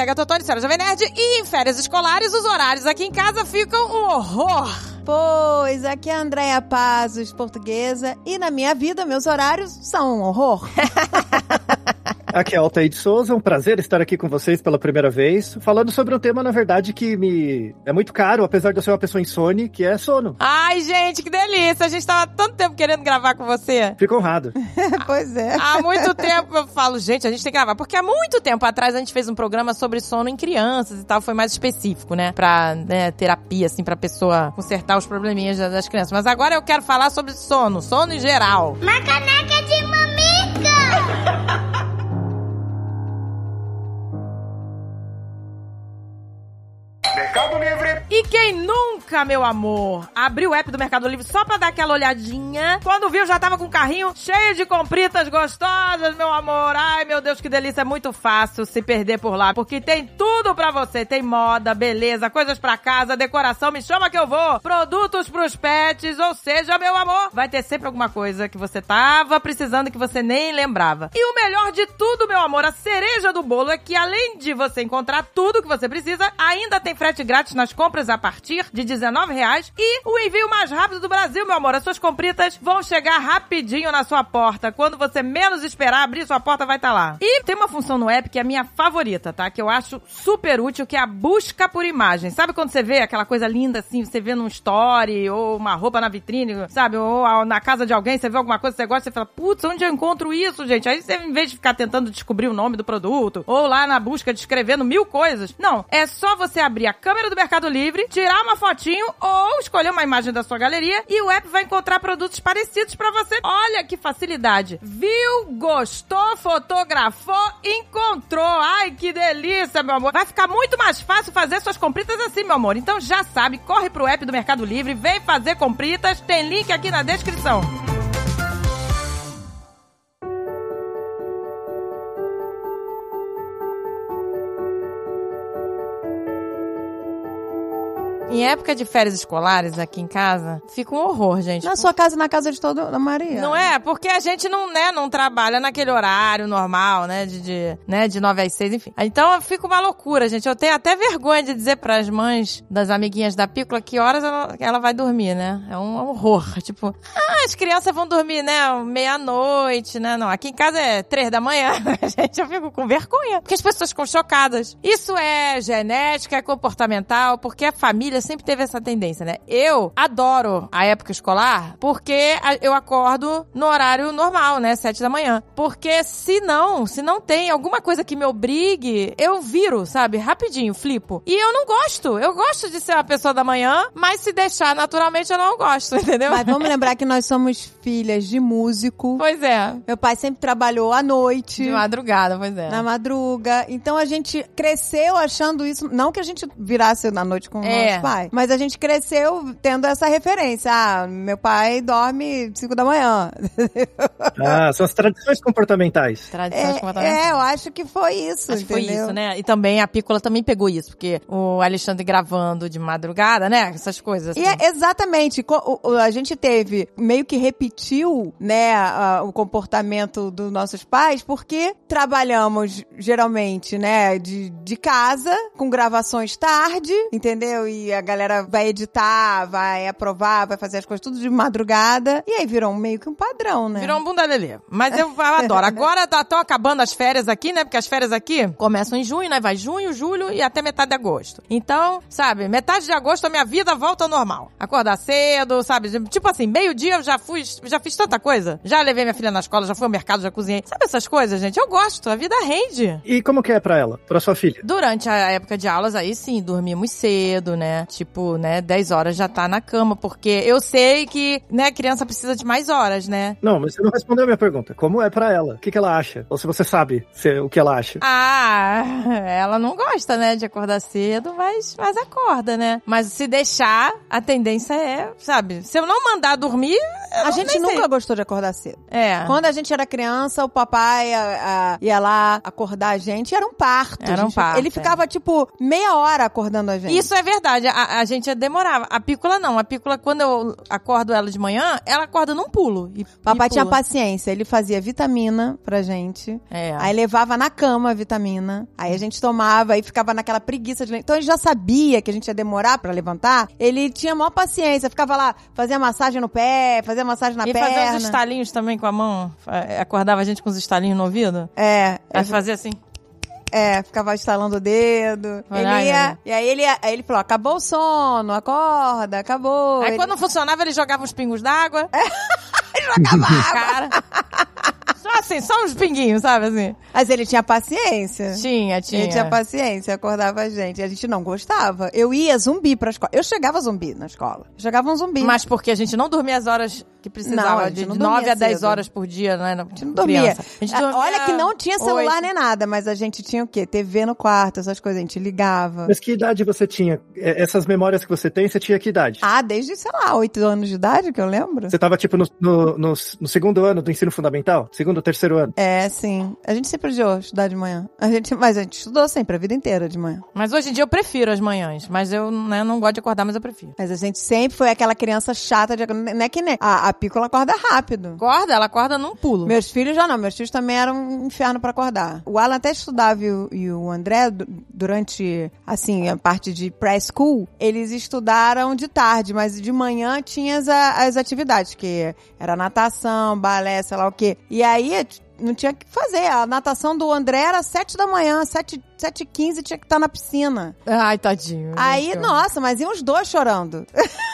aqui é a Gatotone, senhora Jovem Nerd, e em férias escolares os horários aqui em casa ficam um horror. Pois, aqui é a Andréia Pazos, portuguesa, e na minha vida meus horários são um horror. Aqui é Altair de Souza, um prazer estar aqui com vocês pela primeira vez, falando sobre um tema, na verdade, que me é muito caro, apesar de eu ser uma pessoa insone, que é sono. Ai, gente, que delícia! A gente tava há tanto tempo querendo gravar com você. Fico honrado. Pois é. Há muito tempo eu falo, gente, a gente tem que gravar, porque há muito tempo atrás a gente fez um programa sobre sono em crianças e tal, foi mais específico, né? Pra terapia, assim, pra pessoa consertar os probleminhas das crianças. Mas agora eu quero falar sobre sono em geral. Uma caneca de mamica! Mercado Livre. E quem nunca, meu amor, abriu o app do Mercado Livre só pra dar aquela olhadinha, quando viu já tava com o carrinho cheio de compritas gostosas, meu amor. Ai, meu Deus, que delícia, é muito fácil se perder por lá, porque tem tudo pra você. Tem moda, beleza, coisas pra casa, decoração, me chama que eu vou. Produtos pros pets, ou seja, meu amor, vai ter sempre alguma coisa que você tava precisando e que você nem lembrava. E o melhor de tudo, meu amor, a cereja do bolo é que além de você encontrar tudo que você precisa, ainda tem frete grátis nas compras a partir de R$19 e o envio mais rápido do Brasil, meu amor. As suas compritas vão chegar rapidinho na sua porta. Quando você menos esperar, abrir sua porta, vai estar lá. E tem uma função no app que é a minha favorita, tá? Que eu acho super útil, que é a busca por imagem. Sabe quando você vê aquela coisa linda assim, você vê num story ou uma roupa na vitrine, sabe? Ou na casa de alguém, você vê alguma coisa que você gosta, você fala, putz, onde eu encontro isso, gente? Aí você, em vez de ficar tentando descobrir o nome do produto, ou lá na busca descrevendo 1000 coisas, não. É só você abrir a câmera do Mercado Livre, tirar uma fotinho ou escolher uma imagem da sua galeria e o app vai encontrar produtos parecidos pra você. Olha que facilidade. Viu, gostou, fotografou, encontrou. Ai, que delícia, meu amor. Vai ficar muito mais fácil fazer suas compritas assim, meu amor. Então já sabe, corre pro app do Mercado Livre, vem fazer compritas, tem link aqui na descrição. Em época de férias escolares aqui em casa, fica um horror, gente. Na sua casa e na casa de toda a Maria. Não é? Porque a gente não trabalha naquele horário normal, né? De 9 às 6, enfim. Então fica uma loucura, gente. Eu tenho até vergonha de dizer pras mães das amiguinhas da Pícola que horas ela vai dormir, né? É um horror. Tipo, as crianças vão dormir, né? Meia-noite, né? Não, aqui em casa é 3 da manhã. Gente, eu fico com vergonha. Porque as pessoas ficam chocadas. Isso é genética, é comportamental, porque a família sempre teve essa tendência, né? Eu adoro a época escolar porque eu acordo no horário normal, né? 7 da manhã. Porque se não tem alguma coisa que me obrigue, eu viro, sabe? Rapidinho, flipo. E eu não gosto. Eu gosto de ser uma pessoa da manhã, mas se deixar naturalmente eu não gosto, entendeu? Mas vamos lembrar que nós somos filhas de músico. Pois é. Meu pai sempre trabalhou à noite. De madrugada, pois é. Na madruga. Então a gente cresceu achando isso. Não que a gente virasse na noite com o nosso pai. Mas a gente cresceu tendo essa referência. Ah, meu pai dorme 5 da manhã. São as tradições comportamentais. Tradições comportamentais. Eu acho que foi isso, acho que entendeu? foi isso, né? E também a Pícola também pegou isso, porque o Alexandre gravando de madrugada, né? Essas coisas. Assim. E exatamente. A gente meio que repetiu, né, o comportamento dos nossos pais, porque trabalhamos geralmente, né, de casa, com gravações tarde, entendeu? E a galera vai editar, vai aprovar, vai fazer as coisas tudo de madrugada. E aí virou meio que um padrão, né? Virou um bunda lelê. Mas eu adoro. Agora estão acabando as férias aqui, né? Porque as férias aqui começam em junho, né? Vai junho, julho e até metade de agosto. Então, sabe, metade de agosto a minha vida volta ao normal. Acordar cedo, sabe? Tipo assim, meio-dia eu já fiz tanta coisa. Já levei minha filha na escola, já fui ao mercado, já cozinhei. Sabe essas coisas, gente? Eu gosto. A vida rende. E como que é pra ela? Pra sua filha? Durante a época de aulas, aí sim, dormíamos cedo, né? Tipo, né, 10 horas já tá na cama, porque eu sei que, né, criança precisa de mais horas, né? Não, mas você não respondeu a minha pergunta. Como é pra ela? O que ela acha? Ou se você sabe o que ela acha? Ela não gosta, né, de acordar cedo, mas acorda, né? Mas se deixar, a tendência é, sabe, se eu não mandar dormir, a gente nunca gostou de acordar cedo. É. Quando a gente era criança, o papai ia lá acordar a gente, era um parto. Era um parto. Ele ficava, tipo, meia hora acordando a gente. Isso é verdade. a gente demorava. A Pícola não. A Pícola, quando eu acordo ela de manhã, ela acorda num pulo. Papai tinha paciência. Ele fazia vitamina pra gente. Aí levava na cama a vitamina. Aí a gente tomava e ficava naquela preguiça de... Então ele já sabia que a gente ia demorar pra levantar. Ele tinha maior paciência. Ficava lá, fazia massagem no pé, fazia massagem na perna. E fazia uns estalinhos também com a mão. Acordava a gente com os estalinhos no ouvido. Aí fazia assim. Ficava estalando o dedo. E aí ele falou, acabou o sono, acorda, acabou. Aí quando não funcionava, ele jogava uns pingos d'água. Ele jogava água. Cara. Só assim, só uns pinguinhos, sabe assim? Mas ele tinha paciência. Tinha. Ele tinha paciência, acordava a gente. E a gente não gostava. Eu ia zumbi pra escola. Eu chegava zumbi na escola. Eu jogava um zumbi. Mas porque a gente não dormia as horas que precisava. Não, de 9 a 10 horas por dia, né? A gente não dormia. Olha que não tinha celular nem nada, mas a gente tinha o quê? TV no quarto, essas coisas. A gente ligava. Mas que idade você tinha? Essas memórias que você tem, você tinha que idade? Desde, sei lá, 8 anos de idade, que eu lembro. Você tava, tipo, no segundo ano do ensino fundamental? Segundo ou terceiro ano? Sim. A gente sempre odiou estudar de manhã. Mas a gente estudou sempre, a vida inteira de manhã. Mas hoje em dia eu prefiro as manhãs. Mas eu não gosto de acordar, mas eu prefiro. Mas a gente sempre foi aquela criança chata. Não é que nem... A Pícola acorda rápido. Ela acorda num pulo. Meus filhos já não. Meus filhos também eram um inferno pra acordar. O Alan até estudava e o André, durante, assim, a parte de pré-school, eles estudaram de tarde, mas de manhã tinha as atividades, que era natação, balé, sei lá o quê. E aí... não tinha o que fazer. A natação do André era 7 da manhã, 7h15 tinha que estar na piscina. Ai, tadinho. Aí, nossa, mas iam os dois chorando.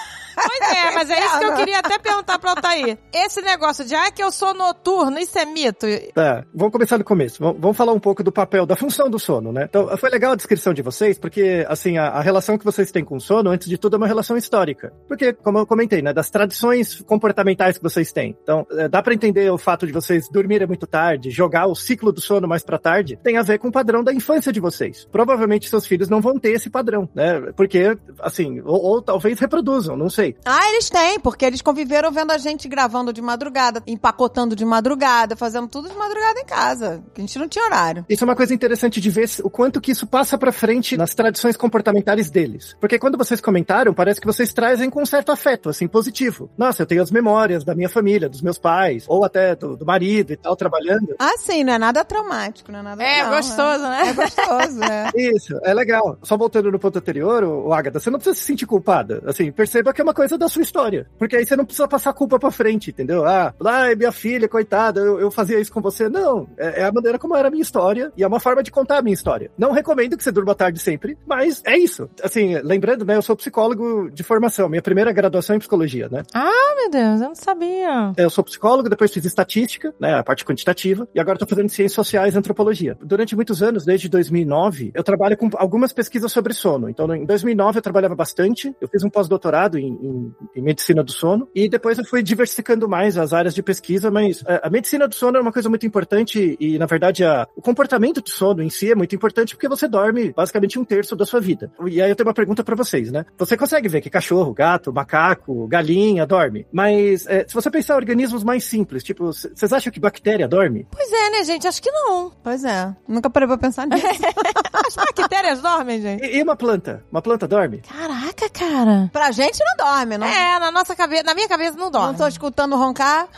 Pois mas é isso que eu queria até perguntar pra Altair. Esse negócio de, que eu sou noturno, isso é mito? Vamos começar do começo. Vamos falar um pouco do papel, da função do sono, né? Então, foi legal a descrição de vocês, porque, assim, a relação que vocês têm com o sono, antes de tudo, é uma relação histórica. Porque, como eu comentei, né, das tradições comportamentais que vocês têm. Então, dá pra entender o fato de vocês dormirem muito tarde, jogar o ciclo do sono mais pra tarde, tem a ver com o padrão da infância de vocês. Provavelmente seus filhos não vão ter esse padrão, né? Porque, assim, ou talvez reproduzam, não sei. Eles têm, porque eles conviveram vendo a gente gravando de madrugada, empacotando de madrugada, fazendo tudo de madrugada em casa, que a gente não tinha horário. Isso é uma coisa interessante de ver o quanto que isso passa pra frente nas tradições comportamentais deles. Porque quando vocês comentaram, parece que vocês trazem com um certo afeto, assim, positivo. Nossa, eu tenho as memórias da minha família, dos meus pais, ou até do marido e tal, trabalhando. Sim, não é nada traumático, não é nada... gostoso, né? É gostoso, Isso, é legal. Só voltando no ponto anterior, Agatha, você não precisa se sentir culpada. Assim, perceba que é uma coisa da sua história. Porque aí você não precisa passar a culpa pra frente, entendeu? Minha filha, coitada, eu fazia isso com você. Não, é a maneira como era a minha história e é uma forma de contar a minha história. Não recomendo que você durma tarde sempre, mas é isso. Assim, lembrando, né, eu sou psicólogo de formação, minha primeira graduação em psicologia, né? Meu Deus, eu não sabia. Eu sou psicólogo, depois fiz estatística, né, a parte quantitativa, e agora tô fazendo ciências sociais e antropologia. Durante muitos anos, desde 2009, eu trabalho com algumas pesquisas sobre sono. Então, em 2009 eu trabalhava bastante, eu fiz um pós-doutorado em medicina do sono, e depois eu fui diversificando mais as áreas de pesquisa, mas a medicina do sono é uma coisa muito importante e, na verdade, o comportamento do sono em si é muito importante porque você dorme basicamente 1/3 da sua vida. E aí eu tenho uma pergunta pra vocês, né? Você consegue ver que cachorro, gato, macaco, galinha dorme, mas se você pensar em organismos mais simples, tipo, vocês acham que bactéria dorme? Pois é, né, gente? Acho que não. Pois é. Nunca parei pra pensar nisso. As bactérias dormem, gente. E uma planta? Uma planta dorme? Caraca, cara. Pra gente não dorme, não? Na minha cabeça não dorme. Não tô escutando roncar.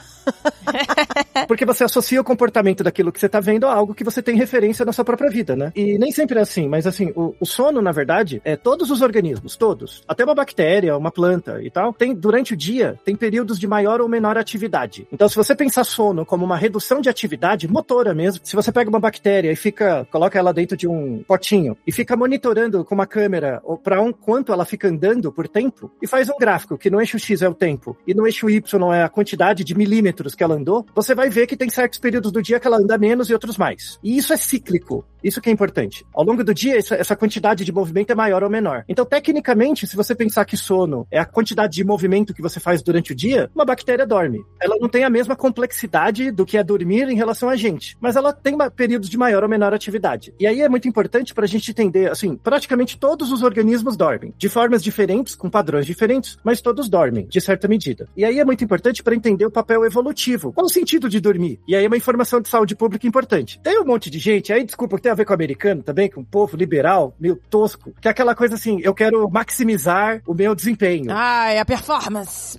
Porque você associa o comportamento daquilo que você tá vendo a algo que você tem referência na sua própria vida, né? E nem sempre é assim, mas assim, o sono, na verdade, todos os organismos, todos, até uma bactéria, uma planta e tal, durante o dia, tem períodos de maior ou menor atividade. Então, se você pensar sono como uma redução de atividade motora mesmo, se você pega uma bactéria e coloca ela dentro de um potinho e fica monitorando com uma câmera quanto ela fica andando por tempo, e faz um gráfico que no eixo X é o tempo e no eixo Y é a quantidade de milímetros que ela andou, você vai ver que tem certos períodos do dia que ela anda menos e outros mais. E isso é cíclico. Isso que é importante. Ao longo do dia, essa quantidade de movimento é maior ou menor. Então, tecnicamente, se você pensar que sono é a quantidade de movimento que você faz durante o dia, uma bactéria dorme. Ela não tem a mesma complexidade do que é dormir em relação a gente, mas ela tem períodos de maior ou menor atividade. E aí é muito importante pra gente entender, assim, praticamente todos os organismos dormem, de formas diferentes, com padrões diferentes, mas todos dormem, de certa medida. E aí é muito importante pra entender o papel evolutivo. Qual o sentido de dormir? E aí é uma informação de saúde pública importante. Tem um monte de gente, aí desculpa, tem a ver com o americano também, com o povo liberal, meio tosco, que é aquela coisa assim, eu quero maximizar o meu desempenho. Ai, a performance.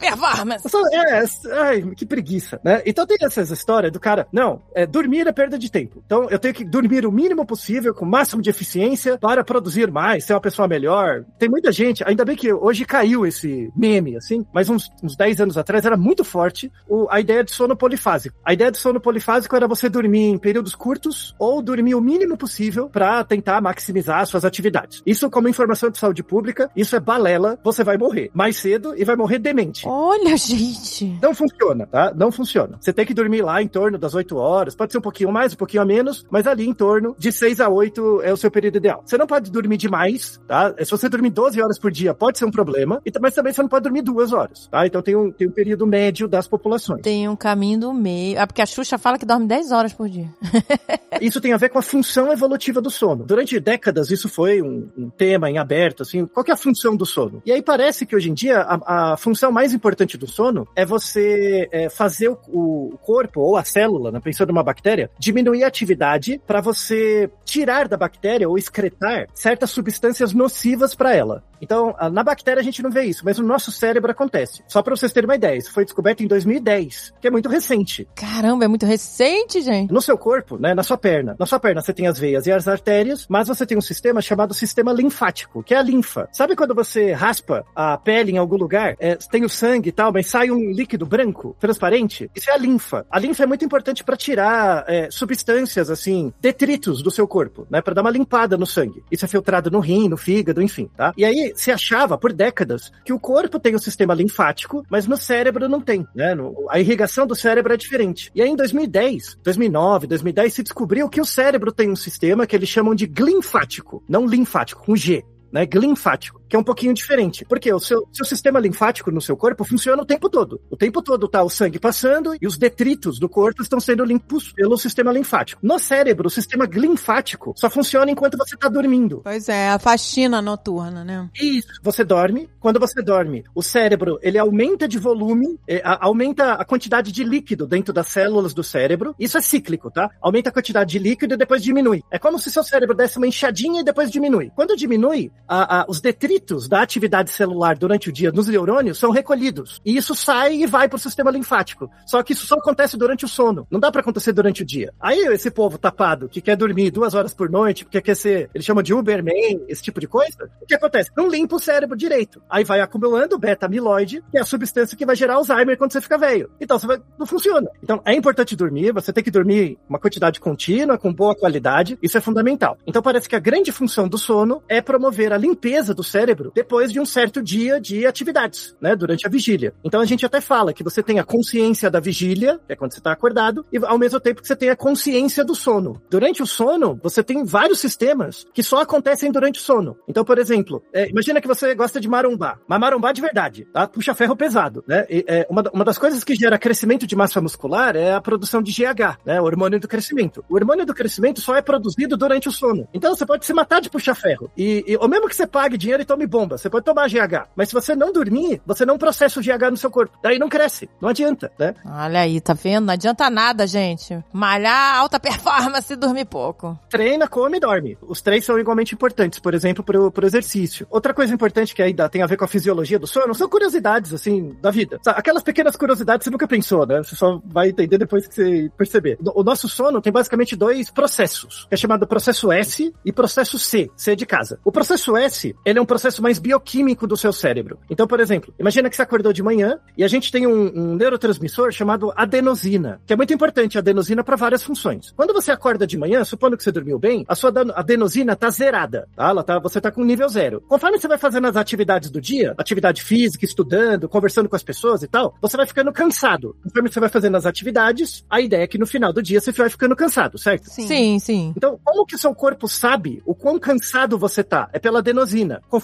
Ai, que preguiça, né? Então tem essas histórias do cara, não, dormir é perda de tempo. Então eu tenho que dormir o mínimo possível, com o máximo de eficiência, para produzir mais, ser uma pessoa melhor. Tem muita gente, ainda bem que hoje caiu esse meme, assim, mas uns 10 anos atrás era muito forte a ideia de sono polifásico. A ideia de sono polifásico era você dormir em períodos curtos ou dormir o mínimo possível para tentar maximizar suas atividades. Isso, como informação de saúde pública, isso é balela, você vai morrer mais cedo e vai morrer demente. Olha, gente. Não funciona, tá? Não funciona. Você tem que dormir lá em torno das 8 horas, pode ser um pouquinho mais, um pouquinho a menos, mas ali em torno de 6 a 8 é o seu período ideal. Você não pode dormir demais, tá? Se você dormir 12 horas por dia, pode ser um problema, mas também você não pode dormir 2 horas, tá? Então tem um período médio das populações. Tem um caminho do meio. Porque a Xuxa fala que dorme 10 horas por dia. Isso tem a ver com a função evolutiva do sono. Durante décadas, isso foi um tema em aberto, assim, qual que é a função do sono? E aí parece que hoje em dia, a função mais importante do sono é você fazer o corpo, ou a célula, né, pensando numa bactéria, diminuir a atividade para você tirar da bactéria ou excretar certas substâncias nocivas para ela. Então, na bactéria a gente não vê isso, mas no nosso cérebro acontece. Só para vocês terem uma ideia, isso foi descoberto em 2010, que é muito recente. Caramba, é muito recente, gente. No seu corpo, né, na sua perna você tem as veias e as artérias, mas você tem um sistema chamado sistema linfático, que é a linfa. Sabe quando você raspa a pele em algum lugar, tem o sangue e tal, mas sai um líquido branco, transparente? Isso é a linfa. A linfa é muito importante para tirar substâncias, assim, detritos do seu corpo, né, para dar uma limpada no sangue. Isso é filtrado no rim, no fígado, enfim, tá? E aí se achava por décadas que o corpo tem o sistema linfático, mas no cérebro não tem, né? A irrigação do cérebro é diferente. E aí em 2010, 2009, 2010 se descobriu que o cérebro tem um sistema que eles chamam de glinfático, não linfático, com G. Né, glinfático, que é um pouquinho diferente. Porque o seu sistema linfático no seu corpo funciona o tempo todo. O tempo todo tá o sangue passando e os detritos do corpo estão sendo limpos pelo sistema linfático. No cérebro, o sistema glinfático só funciona enquanto você tá dormindo. Pois é, a faxina noturna, né? Isso. Você dorme. Quando você dorme, o cérebro, ele aumenta de volume, aumenta a quantidade de líquido dentro das células do cérebro. Isso é cíclico, tá? Aumenta a quantidade de líquido e depois diminui. É como se seu cérebro desse uma inchadinha e depois diminui. Quando diminui, os detritos da atividade celular durante o dia nos neurônios são recolhidos. E isso sai e vai pro sistema linfático. Só que isso só acontece durante o sono. Não dá pra acontecer durante o dia. Aí esse povo tapado, que quer dormir 2 horas por noite, porque quer ser, eles chamam de Uberman, esse tipo de coisa, o que acontece? Não limpa o cérebro direito. Aí vai acumulando beta-amiloide, que é a substância que vai gerar Alzheimer quando você fica velho. Então, não funciona. Então, é importante dormir, você tem que dormir uma quantidade contínua, com boa qualidade, isso é fundamental. Então, parece que a grande função do sono é promover a limpeza do cérebro depois de um certo dia de atividades, né, durante a vigília. Então a gente até fala que você tem a consciência da vigília, que é quando você está acordado, e ao mesmo tempo que você tem a consciência do sono. Durante o sono, você tem vários sistemas que só acontecem durante o sono. Então, por exemplo, imagina que você gosta de marombar, mas marombar de verdade, tá? Puxa ferro pesado, né? Uma das coisas que gera crescimento de massa muscular é a produção de GH, né, o hormônio do crescimento. O hormônio do crescimento só é produzido durante o sono. Então você pode se matar de puxar ferro. Ou mesmo que você pague dinheiro e tome bomba, você pode tomar GH. Mas se você não dormir, você não processa o GH no seu corpo. Daí não cresce. Não adianta, né? Olha aí, tá vendo? Não adianta nada, gente. Malhar, alta performance e dormir pouco. Treina, come e dorme. Os 3 são igualmente importantes, por exemplo, pro exercício. Outra coisa importante que ainda tem a ver com a fisiologia do sono são curiosidades, assim, da vida. Aquelas pequenas curiosidades que você nunca pensou, né? Você só vai entender depois que você perceber. O nosso sono tem basicamente 2 processos. É chamado processo S e processo C. C de casa. O processo S, ele é um processo mais bioquímico do seu cérebro. Então, por exemplo, imagina que você acordou de manhã e a gente tem um neurotransmissor chamado adenosina, que é muito importante, a adenosina, para várias funções. Quando você acorda de manhã, supondo que você dormiu bem, a sua adenosina tá zerada, tá? Você tá com nível 0. Conforme você vai fazendo as atividades do dia, atividade física, estudando, conversando com as pessoas e tal, você vai ficando cansado. Conforme você vai fazendo as atividades, a ideia é que no final do dia você vai ficando cansado, certo? Sim, sim. Então, como que o seu corpo sabe o quão cansado você tá? É pela adenosina. Conforme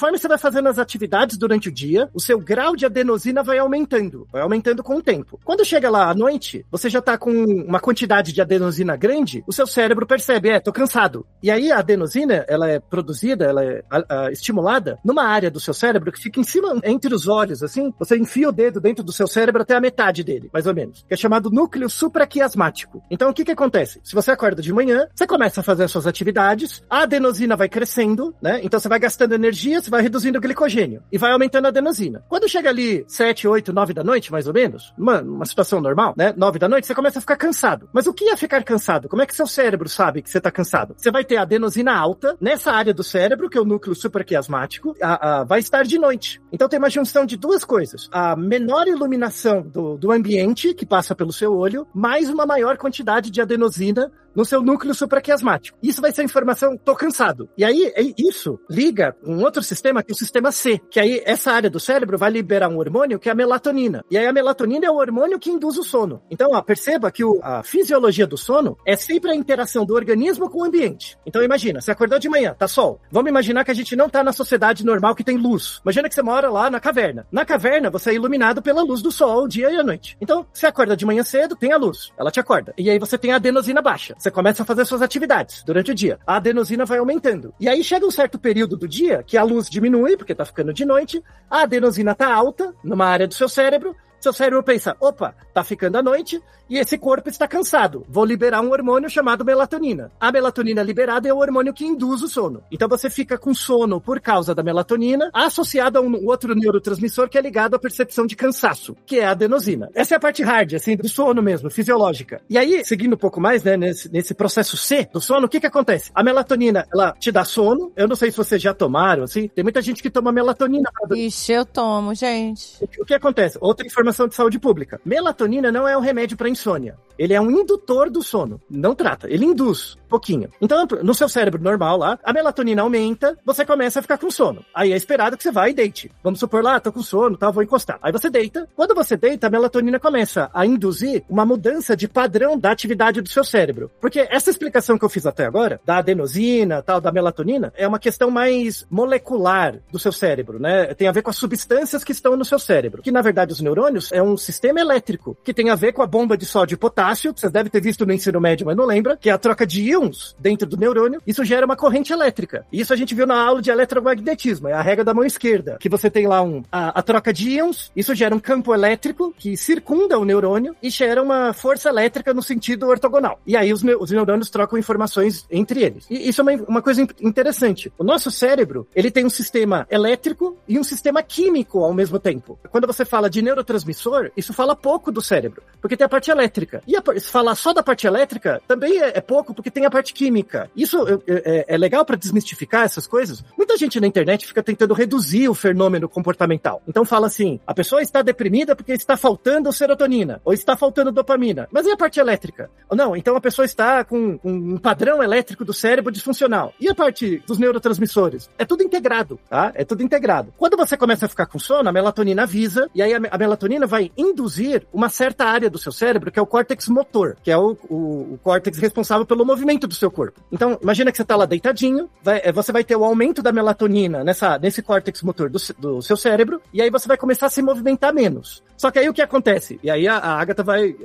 conforme você vai fazendo as atividades durante o dia, o seu grau de adenosina vai aumentando com o tempo. Quando chega lá à noite, você já tá com uma quantidade de adenosina grande, o seu cérebro percebe, tô cansado. E aí a adenosina, ela é produzida, ela é estimulada numa área do seu cérebro que fica em cima, entre os olhos, assim, você enfia o dedo dentro do seu cérebro até a metade dele, mais ou menos, que é chamado núcleo supraquiasmático. Então, o que acontece? Se você acorda de manhã, você começa a fazer as suas atividades, a adenosina vai crescendo, né? Então, você vai gastando energia, você vai reduzindo o glicogênio e vai aumentando a adenosina. Quando chega ali 7, 8, 9 da noite, mais ou menos, uma situação normal, né? 9 da noite, você começa a ficar cansado. Mas o que é ficar cansado? Como é que seu cérebro sabe que você tá cansado? Você vai ter a adenosina alta nessa área do cérebro, que é o núcleo supraquiasmático, vai estar de noite. Então, tem uma junção de duas coisas. A menor iluminação do ambiente, que passa pelo seu olho, mais uma maior quantidade de adenosina no seu núcleo supraquiasmático. Isso vai ser a informação, tô cansado. E aí, isso liga um outro sistema, que é o sistema C, que aí essa área do cérebro vai liberar um hormônio que é a melatonina. E aí a melatonina é o hormônio que induz o sono. Então, perceba que a fisiologia do sono é sempre a interação do organismo com o ambiente. Então, imagina, você acordou de manhã, tá sol. Vamos imaginar que a gente não tá na sociedade normal que tem luz. Imagina que você mora lá na caverna. Na caverna, você é iluminado pela luz do sol, o dia e a noite. Então, você acorda de manhã cedo, tem a luz. Ela te acorda. E aí você tem a adenosina baixa. Você começa a fazer suas atividades durante o dia. A adenosina vai aumentando. E aí chega um certo período do dia que a luz diminui, porque tá ficando de noite, a adenosina tá alta numa área do seu cérebro, seu cérebro pensa, opa, tá ficando à noite e esse corpo está cansado. Vou liberar um hormônio chamado melatonina. A melatonina liberada é o hormônio que induz o sono. Então você fica com sono por causa da melatonina, associado a um outro neurotransmissor que é ligado à percepção de cansaço, que é a adenosina. Essa é a parte hard, assim, do sono mesmo, fisiológica. E aí, seguindo um pouco mais, né, nesse processo C do sono, o que acontece? A melatonina, ela te dá sono. Eu não sei se vocês já tomaram, assim. Tem muita gente que toma melatonina. Ixi, eu tomo, gente. O que acontece? Outra informação de saúde pública. Melatonina não é um remédio para insônia. Ele é um indutor do sono. Não trata. Ele induz um pouquinho. Então, no seu cérebro normal lá, a melatonina aumenta, você começa a ficar com sono. Aí é esperado que você vá e deite. Vamos supor lá, tô com sono, tá, vou encostar. Aí você deita. Quando você deita, a melatonina começa a induzir uma mudança de padrão da atividade do seu cérebro. Porque essa explicação que eu fiz até agora, da adenosina, tal, da melatonina, é uma questão mais molecular do seu cérebro, né? Tem a ver com as substâncias que estão no seu cérebro. Que, na verdade, os neurônios é um sistema elétrico, que tem a ver com a bomba de sódio e potássio, que vocês devem ter visto no ensino médio, mas não lembra, que é a troca de íons dentro do neurônio. Isso gera uma corrente elétrica. Isso a gente viu na aula de eletromagnetismo, é a regra da mão esquerda, que você tem lá a troca de íons, isso gera um campo elétrico que circunda o neurônio e gera uma força elétrica no sentido ortogonal. E aí os neurônios trocam informações entre eles. E isso é uma coisa interessante. O nosso cérebro, ele tem um sistema elétrico e um sistema químico ao mesmo tempo. Quando você fala de neurotransmissor, isso fala pouco do cérebro, porque tem a parte elétrica. E se falar só da parte elétrica, também é pouco, porque tem a parte química. Isso é legal para desmistificar essas coisas. Muita gente na internet fica tentando reduzir o fenômeno comportamental. Então fala assim, a pessoa está deprimida porque está faltando serotonina, ou está faltando dopamina. Mas e a parte elétrica? Ou não, então a pessoa está com um padrão elétrico do cérebro disfuncional. E a parte dos neurotransmissores? É tudo integrado, tá? É tudo integrado. Quando você começa a ficar com sono, a melatonina avisa, e aí a melatonina vai induzir uma certa área do seu cérebro, que é o córtex motor, que é o córtex responsável pelo movimento do seu corpo. Então, imagina que você está lá deitadinho, você vai ter o aumento da melatonina nesse córtex motor do seu cérebro, e aí você vai começar a se movimentar menos. Só que aí o que acontece? E aí a Agatha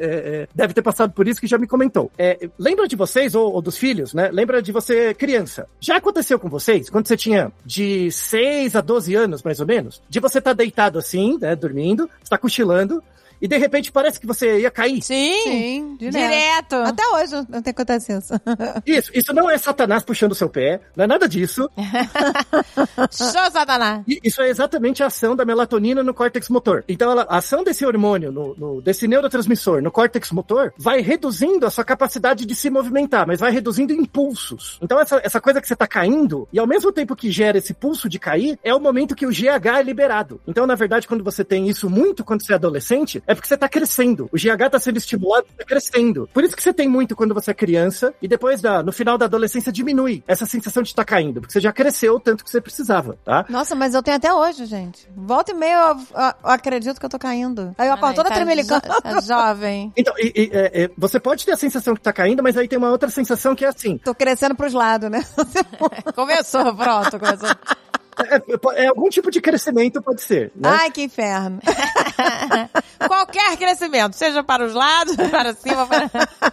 deve ter passado por isso, que já me comentou. Lembra de vocês, ou dos filhos, né? Lembra de você criança. Já aconteceu com vocês, quando você tinha de 6 a 12 anos, mais ou menos, de você estar deitado assim, né, dormindo, você tá cochilando, e de repente parece que você ia cair. Sim, direto. Até hoje não tem acontecido isso. Isso não é Satanás puxando o seu pé, não é nada disso. Show, Satanás! Isso é exatamente a ação da melatonina no córtex motor. Então, a ação desse hormônio, desse neurotransmissor no córtex motor, vai reduzindo a sua capacidade de se movimentar, mas vai reduzindo impulsos. Então, essa coisa que você tá caindo, e ao mesmo tempo que gera esse pulso de cair, é o momento que o GH é liberado. Então, na verdade, quando você tem isso muito quando você é adolescente, é porque você tá crescendo. O GH tá sendo estimulado, tá crescendo. Por isso que você tem muito quando você é criança, e depois, no final da adolescência, diminui essa sensação de estar caindo, porque você já cresceu o tanto que você precisava, tá? Nossa, mas eu tenho até hoje, gente. Volta e meia eu acredito que eu tô caindo. Aí eu acordo toda tremelicando. Tá jovem. Então, você pode ter a sensação que tá caindo, mas aí tem uma outra sensação que é assim. Tô crescendo pros lados, né? Começou, pronto, começou. É algum tipo de crescimento, pode ser, né? Ai, que inferno. Qualquer crescimento, seja para os lados, para cima, para...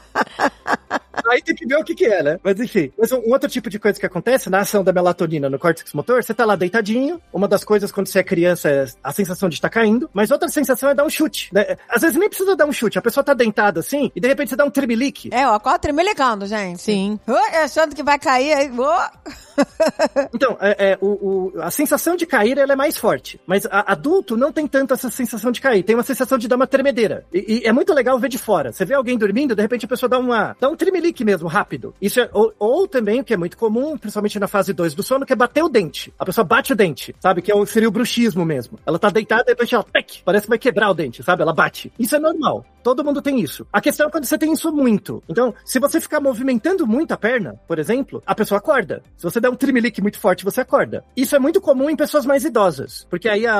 Aí tem que ver o que é, né? Mas enfim. Mas um outro tipo de coisa que acontece na ação da melatonina no córtex motor, você tá lá deitadinho, uma das coisas quando você é criança é a sensação de estar caindo, mas outra sensação é dar um chute, né? Às vezes nem precisa dar um chute, a pessoa tá deitada assim, e de repente você dá um tremelique. Eu acordo tremelicando, gente. Sim. Achando que vai cair, aí... Então, a sensação de cair, ela é mais forte. Mas adulto não tem tanto essa sensação de cair. Tem uma sensação de dar uma tremedeira. E é muito legal ver de fora. Você vê alguém dormindo, de repente a pessoa dá um tremelique mesmo, rápido. Isso ou também, o que é muito comum, principalmente na fase 2 do sono, que é bater o dente. A pessoa bate o dente, sabe? Que seria o bruxismo mesmo. Ela tá deitada, de repente ela, parece que vai quebrar o dente, sabe? Ela bate. Isso é normal. Todo mundo tem isso. A questão é quando você tem isso muito. Então, se você ficar movimentando muito a perna, por exemplo, a pessoa acorda. Se você der um tremelique muito forte, você acorda. Isso é muito comum em pessoas mais idosas, porque aí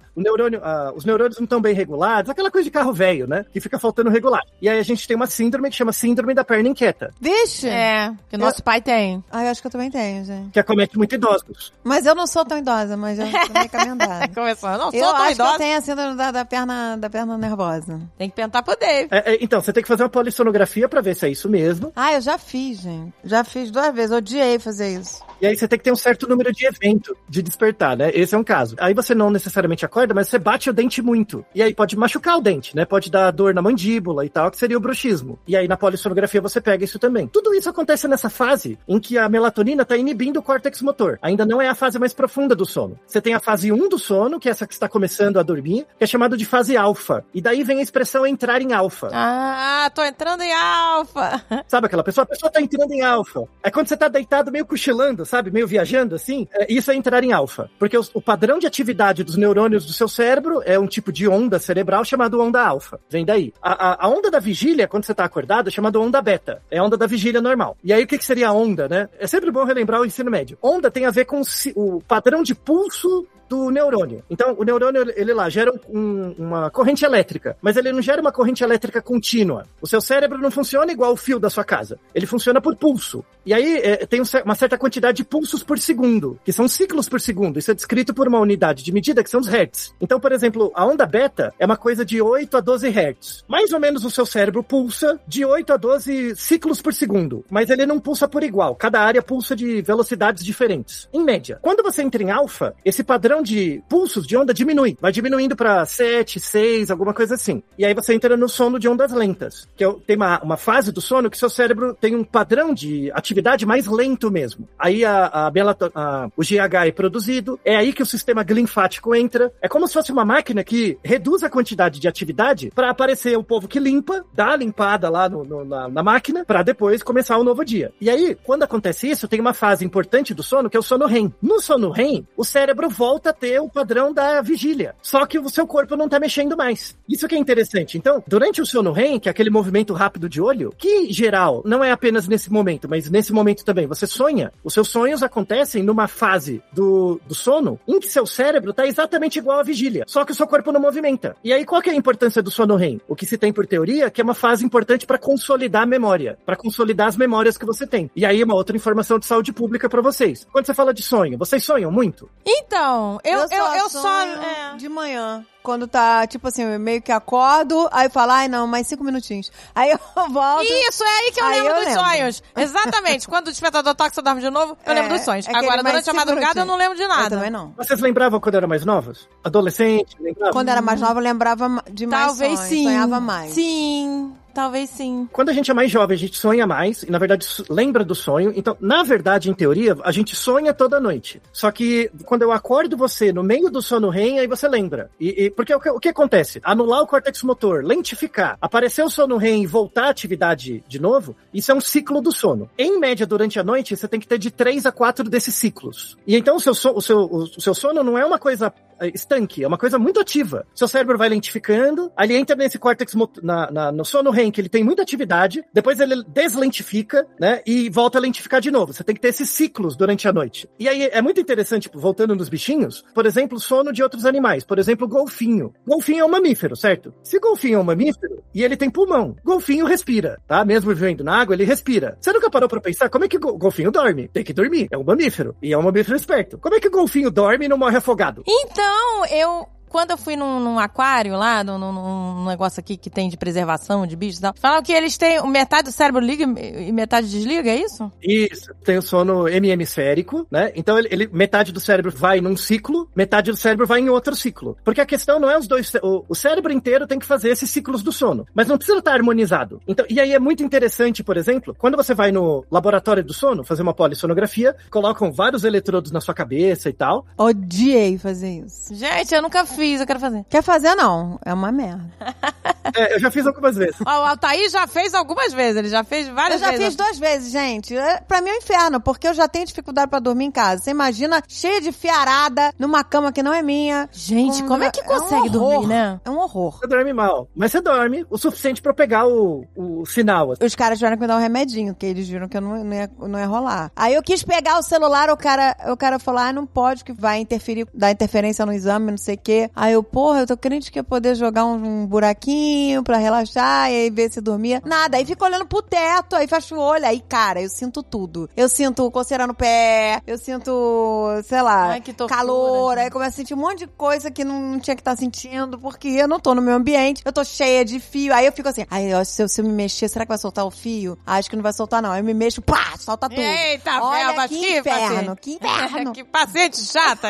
os neurônios não estão bem regulados, aquela coisa de carro velho, né? Que fica faltando regular. E aí a gente tem uma síndrome que chama síndrome da perna inquieta. Vixe! Que nosso pai tem. Ai, eu acho que eu também tenho, gente. Que acomete muito idosos. Mas eu não sou tão idosa, mas eu tô meio caminhada. Começou. Eu não sou Eu tão acho idosa. que eu tenho a síndrome da perna nervosa. Tem que perguntar pro Dave. Então, você tem que fazer uma polissonografia pra ver se é isso mesmo. Ah, eu já fiz, gente. Já fiz 2 vezes. Odiei fazer isso. E aí você tem que ter um certo número de evento de despertar, né? Esse é um caso. Aí você não necessariamente acorda, mas você bate o dente muito. E aí pode machucar o dente, né? Pode dar dor na mandíbula e tal, que seria o bruxismo. E aí na polissonografia você pega isso também. Tudo isso acontece nessa fase em que a melatonina tá inibindo o córtex motor. Ainda não é a fase mais profunda do sono. Você tem a fase 1 do sono, que é essa que está começando a dormir, que é chamada de fase alfa. E daí vem a expressão entrar em alfa. Ah, tô entrando em alfa. Sabe aquela pessoa? A pessoa tá entrando em alfa. É quando você tá deitado meio cochilando, sabe? Meio viajando assim. Isso é entrar em alfa. Porque o padrão de atividade dos neurônios do seu cérebro é um tipo de onda cerebral chamado onda alfa. Vem daí. A onda da vigília, quando você tá acordado, é chamada onda beta. É a onda da vigília normal. E aí o que seria a onda, né? É sempre bom relembrar o ensino médio. Onda tem a ver com o padrão de pulso do neurônio. Então, o neurônio, ele lá gera uma corrente elétrica, mas ele não gera uma corrente elétrica contínua. O seu cérebro não funciona igual o fio da sua casa. Ele funciona por pulso. E aí, tem uma certa quantidade de pulsos por segundo, que são ciclos por segundo. Isso é descrito por uma unidade de medida, que são os hertz. Então, por exemplo, a onda beta é uma coisa de 8 a 12 hertz. Mais ou menos o seu cérebro pulsa de 8 a 12 ciclos por segundo, mas ele não pulsa por igual. Cada área pulsa de velocidades diferentes. Em média. Quando você entra em alfa, esse padrão de pulsos de onda diminui. Vai diminuindo para 7, 6, alguma coisa assim. E aí você entra no sono de ondas lentas, que tem uma fase do sono que seu cérebro tem um padrão de atividade mais lento mesmo. Aí o GH é produzido, é aí que o sistema linfático entra. É como se fosse uma máquina que reduz a quantidade de atividade para aparecer o povo que limpa, dá a limpada lá na máquina, para depois começar o novo dia. E aí, quando acontece isso, tem uma fase importante do sono, que é o sono REM. No sono REM, o cérebro volta a ter o padrão da vigília. Só que o seu corpo não tá mexendo mais. Isso que é interessante. Então, durante o sono REM, que é aquele movimento rápido de olho, que em geral não é apenas nesse momento, mas nesse momento também, você sonha. Os seus sonhos acontecem numa fase do sono em que seu cérebro tá exatamente igual à vigília. Só que o seu corpo não movimenta. E aí, qual que é a importância do sono REM? O que se tem por teoria, que é uma fase importante para consolidar a memória, para consolidar as memórias que você tem. E aí, uma outra informação de saúde pública para vocês. Quando você fala de sonho, vocês sonham muito? Então, eu só sonho de manhã. Quando tá, tipo assim, eu meio que acordo, aí eu falo, ai não, mais 5 minutinhos. Aí eu volto. Isso, é aí que eu lembro dos sonhos. Exatamente. Quando o despertador toca, você dorme de novo, eu lembro dos sonhos. Agora, durante a madrugada, eu não lembro de nada. Eu também não. Vocês lembravam quando eram mais novos? Adolescente, lembravam? Quando era mais nova, eu lembrava de mais Talvez sonhos, sim. sonhava mais. Sim. Talvez sim. Quando a gente é mais jovem, a gente sonha mais, e na verdade lembra do sonho. Então, na verdade, em teoria, a gente sonha toda noite. Só que quando eu acordo você no meio do sono REM, aí você lembra. Porque o que acontece? Anular o córtex motor, lentificar, aparecer o sono REM e voltar à atividade de novo, isso é um ciclo do sono. Em média, durante a noite, você tem que ter de 3 a 4 desses ciclos. E então o seu sono não é uma coisa estanque, é uma coisa muito ativa. Seu cérebro vai lentificando, aí ele entra nesse córtex no sono REM, que ele tem muita atividade, depois ele deslentifica, né, e volta a lentificar de novo. Você tem que ter esses ciclos durante a noite. E aí é muito interessante, voltando nos bichinhos, por exemplo, o sono de outros animais. Por exemplo, o golfinho. Golfinho é um mamífero, certo? Se golfinho é um mamífero, e ele tem pulmão, golfinho respira, tá? Mesmo vivendo na água, ele respira. Você nunca parou pra pensar como é que o golfinho dorme? Tem que dormir. É um mamífero. E é um mamífero esperto. Como é que o golfinho dorme e não morre afogado? Então, quando eu fui num aquário lá, num negócio aqui que tem de preservação de bichos e tal, falam que eles têm metade do cérebro liga e metade desliga, é isso? Isso. Tem o sono hemisférico, né? Então, metade do cérebro vai num ciclo, metade do cérebro vai em outro ciclo. Porque a questão não é os dois... O cérebro inteiro tem que fazer esses ciclos do sono. Mas não precisa estar harmonizado. Então, e aí é muito interessante, por exemplo, quando você vai no laboratório do sono, fazer uma polissonografia, colocam vários eletrodos na sua cabeça e tal. Odiei fazer isso. Gente, eu nunca fiz, eu quero fazer. Quer fazer, não. É uma merda. Eu já fiz algumas vezes. Ó, o Altair já fez algumas vezes, ele já fez várias vezes. Eu já fiz 2 vezes, gente. Pra mim é um inferno, porque eu já tenho dificuldade pra dormir em casa. Você imagina, cheia de fiarada, numa cama que não é minha. Gente, como é que consegue dormir, né? É um horror. Você dorme mal, mas você dorme o suficiente pra pegar o sinal. Os caras tiveram que me dar um remedinho, porque eles viram que eu não ia rolar. Aí eu quis pegar o celular, o cara falou, não pode, que vai dar interferência no exame, não sei o quê. Aí eu, eu tô crente que ia poder jogar um buraquinho pra relaxar e aí ver se dormia. Nada, aí fico olhando pro teto, aí fecho o olho, aí, cara, eu sinto tudo. Eu sinto coceira no pé, eu sinto, sei lá, calor, aí começo a sentir um monte de coisa que não tinha que estar sentindo, porque eu não tô no meu ambiente, eu tô cheia de fio, aí eu fico assim, se eu me mexer, será que vai soltar o fio? Acho que não vai soltar não, aí eu me mexo, pá, solta tudo. Eita, olha que inferno, que inferno. Que paciente chata.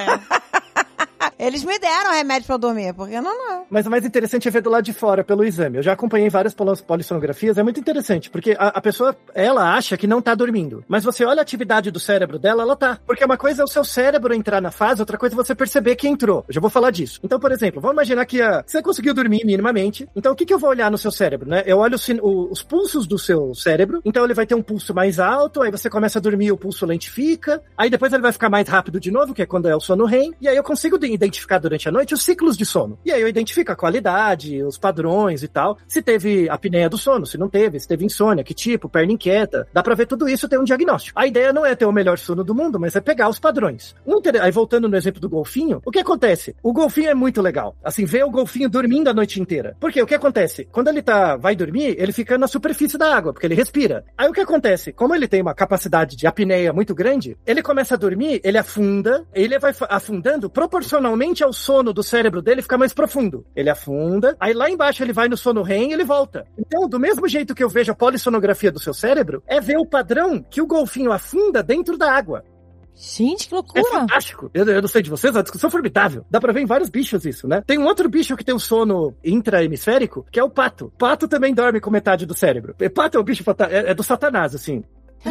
Eles me deram remédio pra eu dormir, porque não. Mas o mais interessante é ver do lado de fora, pelo exame. Eu já acompanhei várias polissonografias, é muito interessante, porque a pessoa, ela acha que não tá dormindo, mas você olha a atividade do cérebro dela, ela tá. Porque uma coisa é o seu cérebro entrar na fase, outra coisa é você perceber que entrou. Eu já vou falar disso. Então, por exemplo, vamos imaginar que você conseguiu dormir minimamente, então o que eu vou olhar no seu cérebro, né? Eu olho os pulsos do seu cérebro, então ele vai ter um pulso mais alto, aí você começa a dormir, o pulso lentifica, aí depois ele vai ficar mais rápido de novo, que é quando é o sono REM, e aí eu consigo identificar durante a noite os ciclos de sono. E aí eu identifico a qualidade, os padrões e tal. Se teve apneia do sono, se não teve, se teve insônia, que tipo, perna inquieta. Dá pra ver tudo isso e ter um diagnóstico. A ideia não é ter o melhor sono do mundo, mas é pegar os padrões. Aí voltando no exemplo do golfinho, o que acontece? O golfinho é muito legal. Assim, ver o golfinho dormindo a noite inteira. Porque o que acontece? Quando ele vai dormir, ele fica na superfície da água, porque ele respira. Aí o que acontece? Como ele tem uma capacidade de apneia muito grande, ele começa a dormir, ele afunda, ele vai afundando proporcionalmente ao sono do cérebro dele fica mais profundo. Ele afunda, aí lá embaixo ele vai no sono REM e ele volta. Então, do mesmo jeito que eu vejo a polissonografia do seu cérebro, é ver o padrão que o golfinho afunda dentro da água. Gente, que loucura! É fantástico. Eu não sei de vocês, a discussão é formidável. Dá pra ver em vários bichos isso, né? Tem um outro bicho que tem um sono intrahemisférico, que é o pato. Pato também dorme com metade do cérebro. Pato é um bicho é do satanás, assim.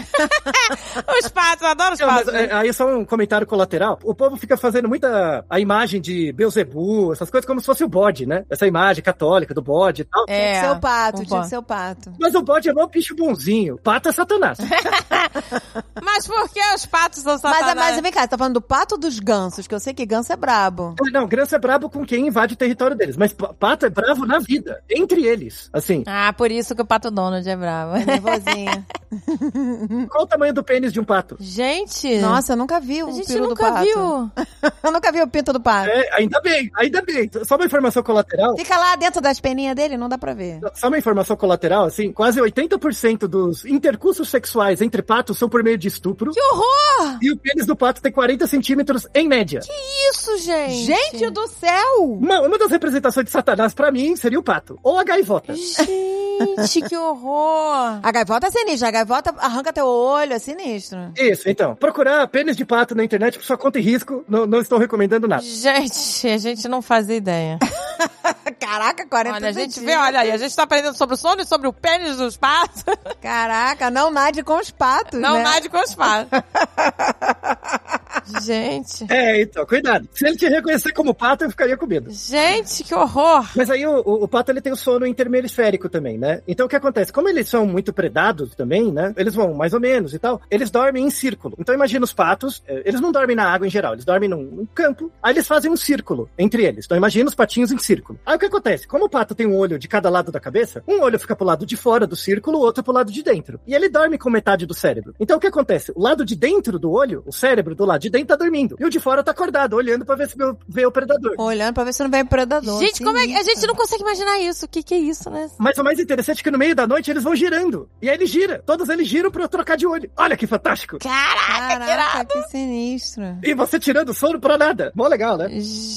Os patos, eu adoro os patos. Aí só um comentário colateral. O povo fica fazendo muita a imagem de Beelzebu, essas coisas como se fosse o bode, né? Essa imagem católica do bode e tal. Tinha que ser o pato, tinha que ser o pato. Mas o bode é um bicho bonzinho. Pato é satanás. Mas por que os patos são satanás? Mas vem cá, você tá falando do pato ou dos gansos? Que eu sei que ganso é brabo. Não, ganso é brabo com quem invade o território deles. Mas pato é bravo na vida. Entre eles, assim. Ah, por isso que o pato Donald é bravo. É nervosinho. Qual o tamanho do pênis de um pato? Gente! Nossa, eu nunca vi o pelo do pato. Viu. Eu nunca vi o pinto do pato. Ainda bem. Só uma informação colateral. Fica lá dentro das peninhas dele, não dá pra ver. Só uma informação colateral, assim, quase 80% dos intercursos sexuais entre patos são por meio de estupro. Que horror! E o pênis do pato tem 40 centímetros em média. Que isso, gente? Gente do céu! Uma das representações de Satanás, pra mim, seria o pato. Ou a gaivota. Gente, que horror! A gaivota é sinistra. A gaivota arranca teu olho, é sinistro. Isso, então. Procurar pênis de pato na internet por sua conta e risco, não estou recomendando nada. Gente, a gente não fazia ideia. Caraca, 40 Olha, a gente vê, olha aí, a gente tá aprendendo sobre o sono e sobre o pênis dos patos. Caraca, não nade com os patos, não né? nade com os patos. Gente. Então, cuidado. Se ele te reconhecer como pato, eu ficaria com medo. Gente, que horror. Mas aí o pato, ele tem o sono interhemisférico também, né? Então o que acontece? Como eles são muito predados também, né? Eles vão mais ou menos e tal. Eles dormem em círculo. Então imagina os patos, eles não dormem na água em geral, eles dormem num campo. Aí eles fazem um círculo entre eles. Então imagina os patinhos em círculo. Aí o que acontece? Como o pato tem um olho de cada lado da cabeça, um olho fica pro lado de fora do círculo, o outro pro lado de dentro. E ele dorme com metade do cérebro. Então o que acontece? O lado de dentro do olho, o cérebro do lado de dentro tá dormindo. E o de fora tá acordado, olhando pra ver se vê o predador. Olhando pra ver se não vem o predador. Gente, como é que a gente não consegue imaginar isso? O que é isso, né? Mas o mais interessante é que no meio da noite eles vão girando. E aí ele gira. Todos eles giram pra eu trocar de olho. Olha que fantástico. Caraca, que sinistro. E você tirando o sono pra nada. Mó legal, né?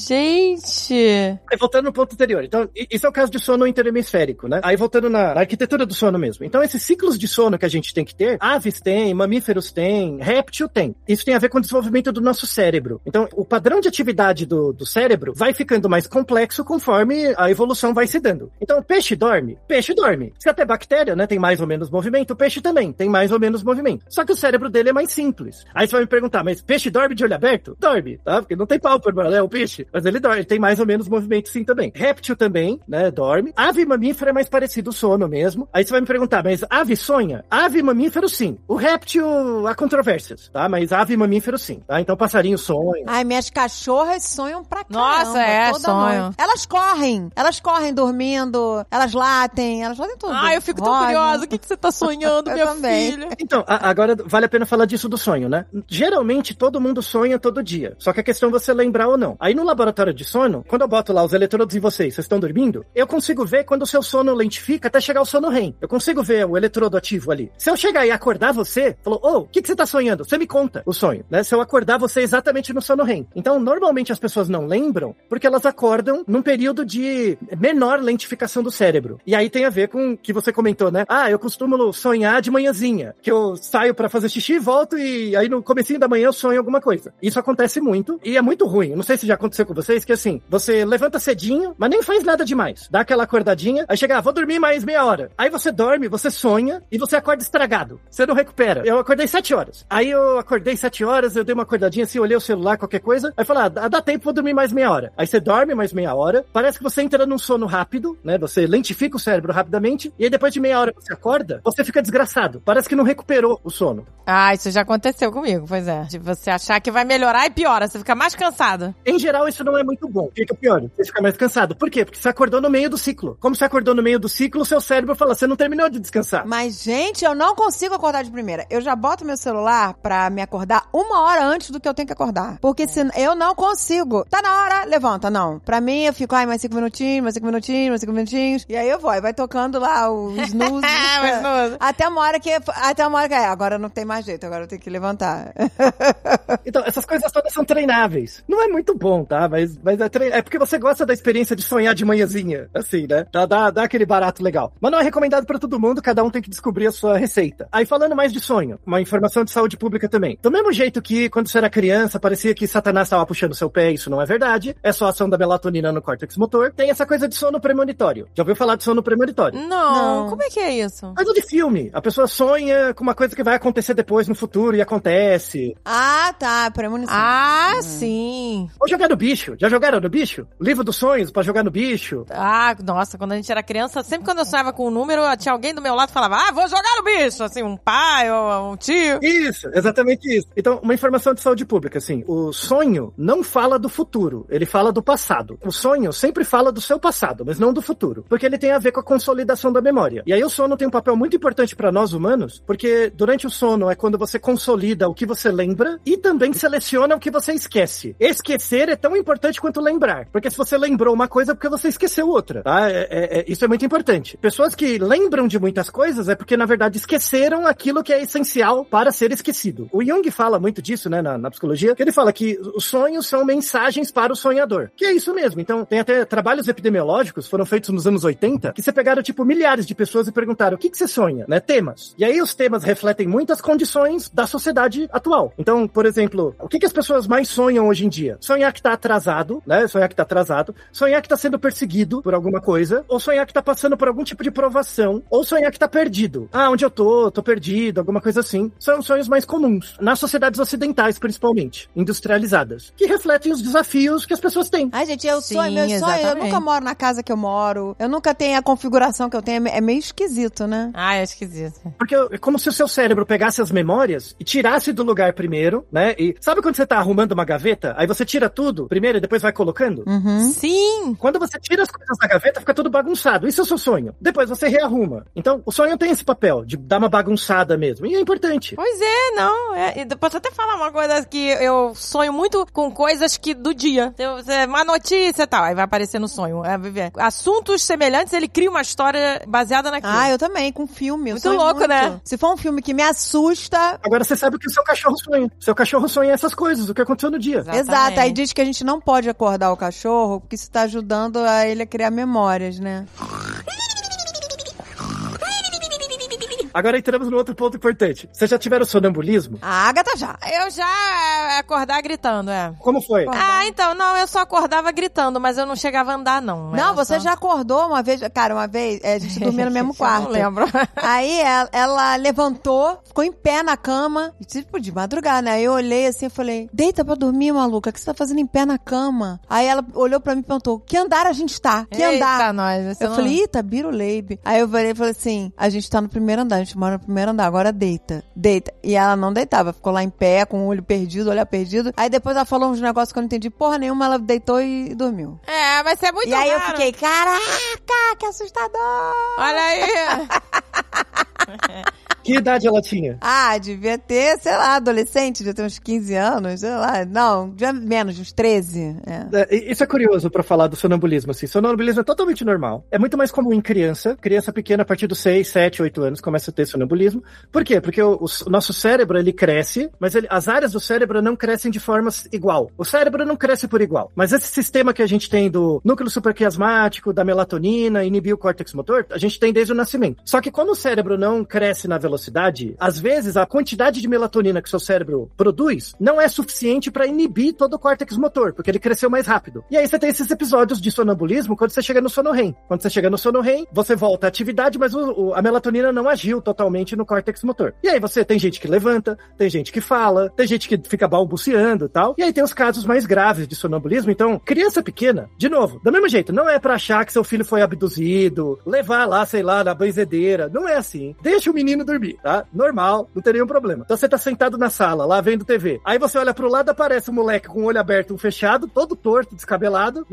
Gente. Aí voltando no ponto anterior. Então, isso é o caso de sono interhemisférico, né? Aí voltando na arquitetura do sono mesmo. Então, esses ciclos de sono que a gente tem que ter, aves têm, mamíferos têm, réptil tem. Isso tem a ver com o desenvolvimento do nosso cérebro. Então, o padrão de atividade do cérebro vai ficando mais complexo conforme a evolução vai se dando. Então, o peixe dorme? Peixe dorme. Se até bactéria, né, tem mais ou menos movimento, o peixe também tem mais ou menos movimento. Só que o cérebro dele é mais simples. Aí você vai me perguntar, mas peixe dorme de olho aberto? Dorme, tá? Porque não tem pálpebra, né, o peixe. Mas ele dorme, ele tem mais ou menos movimento sim também. Réptil também, né, dorme. Ave e mamífero é mais parecido o sono mesmo. Aí você vai me perguntar, mas ave sonha? Ave e mamífero sim. O réptil há controvérsias, tá? Mas ave e mamífero sim, tá? Então passarinho sonha. Ai, minhas cachorras sonham pra caramba. Nossa, toda sonham. noite. Elas correm dormindo, elas latem tudo. Ai, eu fico tão curiosa. O que você tá sonhando, minha também. filha? Então, agora vale a pena falar disso do sonho, né? Geralmente todo mundo sonha todo dia. Só que a questão é você lembrar ou não. Aí no laboratório de sono, quando eu boto lá os eletrodos em vocês estão dormindo? Eu consigo ver quando o seu sono lentifica até chegar ao sono REM. Eu consigo ver o eletrodo ativo ali. Se eu chegar e acordar você, falou, o que você tá sonhando? Você me conta o sonho, né? Se eu acordar você exatamente no sono REM. Então, normalmente as pessoas não lembram porque elas acordam num período de menor lentificação do cérebro. E aí tem a ver com o que você comentou, né? Eu costumo sonhar de manhãzinha, que eu saio pra fazer xixi e volto e aí no comecinho da manhã eu sonho alguma coisa. Isso acontece muito e é muito ruim. Não sei se já aconteceu com vocês, que assim, você levanta cedinho, mas nem faz nada demais. Dá aquela acordadinha, aí chega, vou dormir mais meia hora. Aí você dorme, você sonha e você acorda estragado. Você não recupera. Eu acordei 7 horas. Aí eu acordei 7 horas, eu dei uma acordadinha assim, olhei o celular, qualquer coisa. Aí falei, dá tempo, vou dormir mais meia hora. Aí você dorme mais meia hora. Parece que você entra num sono rápido, né? Você lentifica o cérebro rapidamente. E aí depois de meia hora que você acorda, você fica desgraçado. Parece que não recuperou o sono. Isso já aconteceu comigo, pois é. De você achar que vai melhorar e piora. Você fica mais cansado. Em geral, isso não é muito bom. Fica pior. Você fica mais cansado. Por quê? Porque você acordou no meio do ciclo. Como você acordou no meio do ciclo, o seu cérebro fala, você não terminou de descansar. Mas, gente, eu não consigo acordar de primeira. Eu já boto meu celular pra me acordar 1 hora antes do que eu tenho que acordar. Porque se eu não consigo. Tá na hora, levanta, não. Pra mim, eu fico, mais 5 minutinhos, mais 5 minutinhos, mais 5 minutinhos. E aí eu vou, aí vai tocando lá o snooze. Até uma hora que agora não tem mais jeito, agora eu tenho que levantar. Então, essas coisas todas são treináveis. Não é muito bom, tá? Mas é porque você gosta da experiência de sonhar de manhãzinha, assim, né? Dá aquele barato legal. Mas não é recomendado pra todo mundo, cada um tem que descobrir a sua receita. Aí falando mais de sonho, uma informação de saúde pública também. Do mesmo jeito que quando você era criança, parecia que Satanás estava puxando seu pé, isso não é verdade. É só a ação da melatonina no córtex motor. Tem essa coisa de sono premonitório. Já ouviu falar de sono premonitório? Não. Como é que é isso? Coisa de filme. A pessoa sonha com uma coisa que vai acontecer depois no futuro e acontece. Tá, premonição. Sim. Ou jogar no bicho. Já jogaram no bicho? O livro dos sonhos pra jogar no bicho. Nossa, quando a gente era criança, sempre quando eu sonhava com um número, tinha alguém do meu lado que falava, vou jogar no bicho, assim, um pai ou um tio. Isso, exatamente isso. Então, uma informação de saúde pública, assim, o sonho não fala do futuro, ele fala do passado. O sonho sempre fala do seu passado, mas não do futuro, porque ele tem a ver com a consolidação da memória. E aí o sono tem um papel muito importante para nós humanos, porque durante o sono é quando você consolida o que você lembra e também seleciona o que você esquece. Esquecer é tão importante quanto lembrar, porque se você lembrou uma coisa é porque você esqueceu outra, tá? Isso é muito importante. Pessoas que lembram de muitas coisas é porque, na verdade, esqueceram aquilo que é essencial para ser esquecido. O Jung fala muito disso, né, na psicologia, que ele fala que os sonhos são mensagens para o sonhador. Que é isso mesmo. Então, tem até trabalhos epidemiológicos, foram feitos nos anos 80, que você pegaram, milhares de pessoas e perguntaram, o que você sonha? Né? Temas. E aí os temas refletem muitas condições da sociedade atual. Então, por exemplo, o que as pessoas mais sonham hoje em dia? Sonhar que tá atrasado, né? Sonhar que tá atrasado, sonhar que tá sendo perseguido por alguma coisa, ou sonhar que tá passando por algum tipo de provação, ou sonhar que tá perdido. Onde eu tô perdido, alguma coisa assim. São sonhos mais comuns. Nas sociedades ocidentais, cidades, principalmente, industrializadas, que refletem os desafios que as pessoas têm. Ai, gente, meu Sim, sonho, eu exatamente. nunca moro na casa que eu moro, eu nunca tenho a configuração que eu tenho, é meio esquisito, né? Ah, é esquisito. Porque é como se o seu cérebro pegasse as memórias e tirasse do lugar primeiro, né? E sabe quando você tá arrumando uma gaveta? Aí você tira tudo primeiro e depois vai colocando? Sim! Quando você tira as coisas da gaveta, fica tudo bagunçado. Isso é o seu sonho. Depois você rearruma. Então, o sonho tem esse papel de dar uma bagunçada mesmo. E é importante. Pois é, não. E posso até falar uma coisa que eu sonho muito com coisas que do dia. Uma notícia e tal, aí vai aparecer no sonho. Assuntos semelhantes, ele cria uma história baseada naquilo. Ah, eu também, com filme. Muito louco, né? Se for um filme que me assusta... Agora você sabe o que o seu cachorro sonha. Seu cachorro sonha essas coisas, o que aconteceu no dia. Exatamente. Exato, aí diz que a gente não pode acordar o cachorro, porque isso tá ajudando a ele a criar memórias, né? Agora entramos no outro ponto importante. Vocês já tiveram sonambulismo? A Agatha já. Eu já acordar gritando, Como foi? Então, não, eu só acordava gritando, mas eu não chegava a andar, não. Não, você já acordou uma vez, cara, a gente dormia no mesmo quarto. Eu não lembro. Aí ela levantou, ficou em pé na cama, tipo de madrugada, né? Aí eu olhei assim e falei, deita pra dormir, maluca, o que você tá fazendo em pé na cama? Aí ela olhou pra mim e perguntou, que andar a gente tá? Que andar? Nós, Eu falei, eita, biruleibe. Aí eu falei assim, a gente tá no primeiro andar, a gente mora no primeiro andar, agora deita. E ela não deitava, ficou lá em pé, com o olho perdido, olhar perdido. Aí depois ela falou uns negócios que eu não entendi porra nenhuma, ela deitou e dormiu. Mas é muito E aí eu raro. fiquei, caraca, que assustador! Olha aí. Que idade ela tinha? Ah, devia ter, sei lá, adolescente, devia ter uns 15 anos, sei lá. Não, já menos, uns 13. Isso é curioso pra falar do sonambulismo, assim. Sonambulismo é totalmente normal. É muito mais comum em criança. Criança pequena, a partir dos 6, 7, 8 anos, começa a ter sonambulismo. Por quê? Porque o nosso cérebro, ele cresce, mas as áreas do cérebro não crescem de forma igual. O cérebro não cresce por igual. Mas esse sistema que a gente tem do núcleo supraquiasmático, da melatonina, inibir o córtex motor, a gente tem desde o nascimento. Só que quando o cérebro não cresce na velocidade, às vezes a quantidade de melatonina que o seu cérebro produz não é suficiente para inibir todo o córtex motor, porque ele cresceu mais rápido. E aí você tem esses episódios de sonambulismo quando você chega no sono REM. Quando você chega no sono REM, você volta à atividade, mas a melatonina não agiu totalmente no córtex motor. E aí você tem gente que levanta, tem gente que fala, tem gente que fica balbuciando e tal. E aí tem os casos mais graves de sonambulismo. Então, criança pequena, de novo, do mesmo jeito, não é pra achar que seu filho foi abduzido, levar lá, sei lá, na benzedeira. Não é assim. Deixa o menino dormir, tá? Normal, não tem nenhum problema. Então você tá sentado na sala, lá vendo TV. Aí você olha pro lado, aparece um moleque com o olho aberto, um fechado, todo torto, descabelado.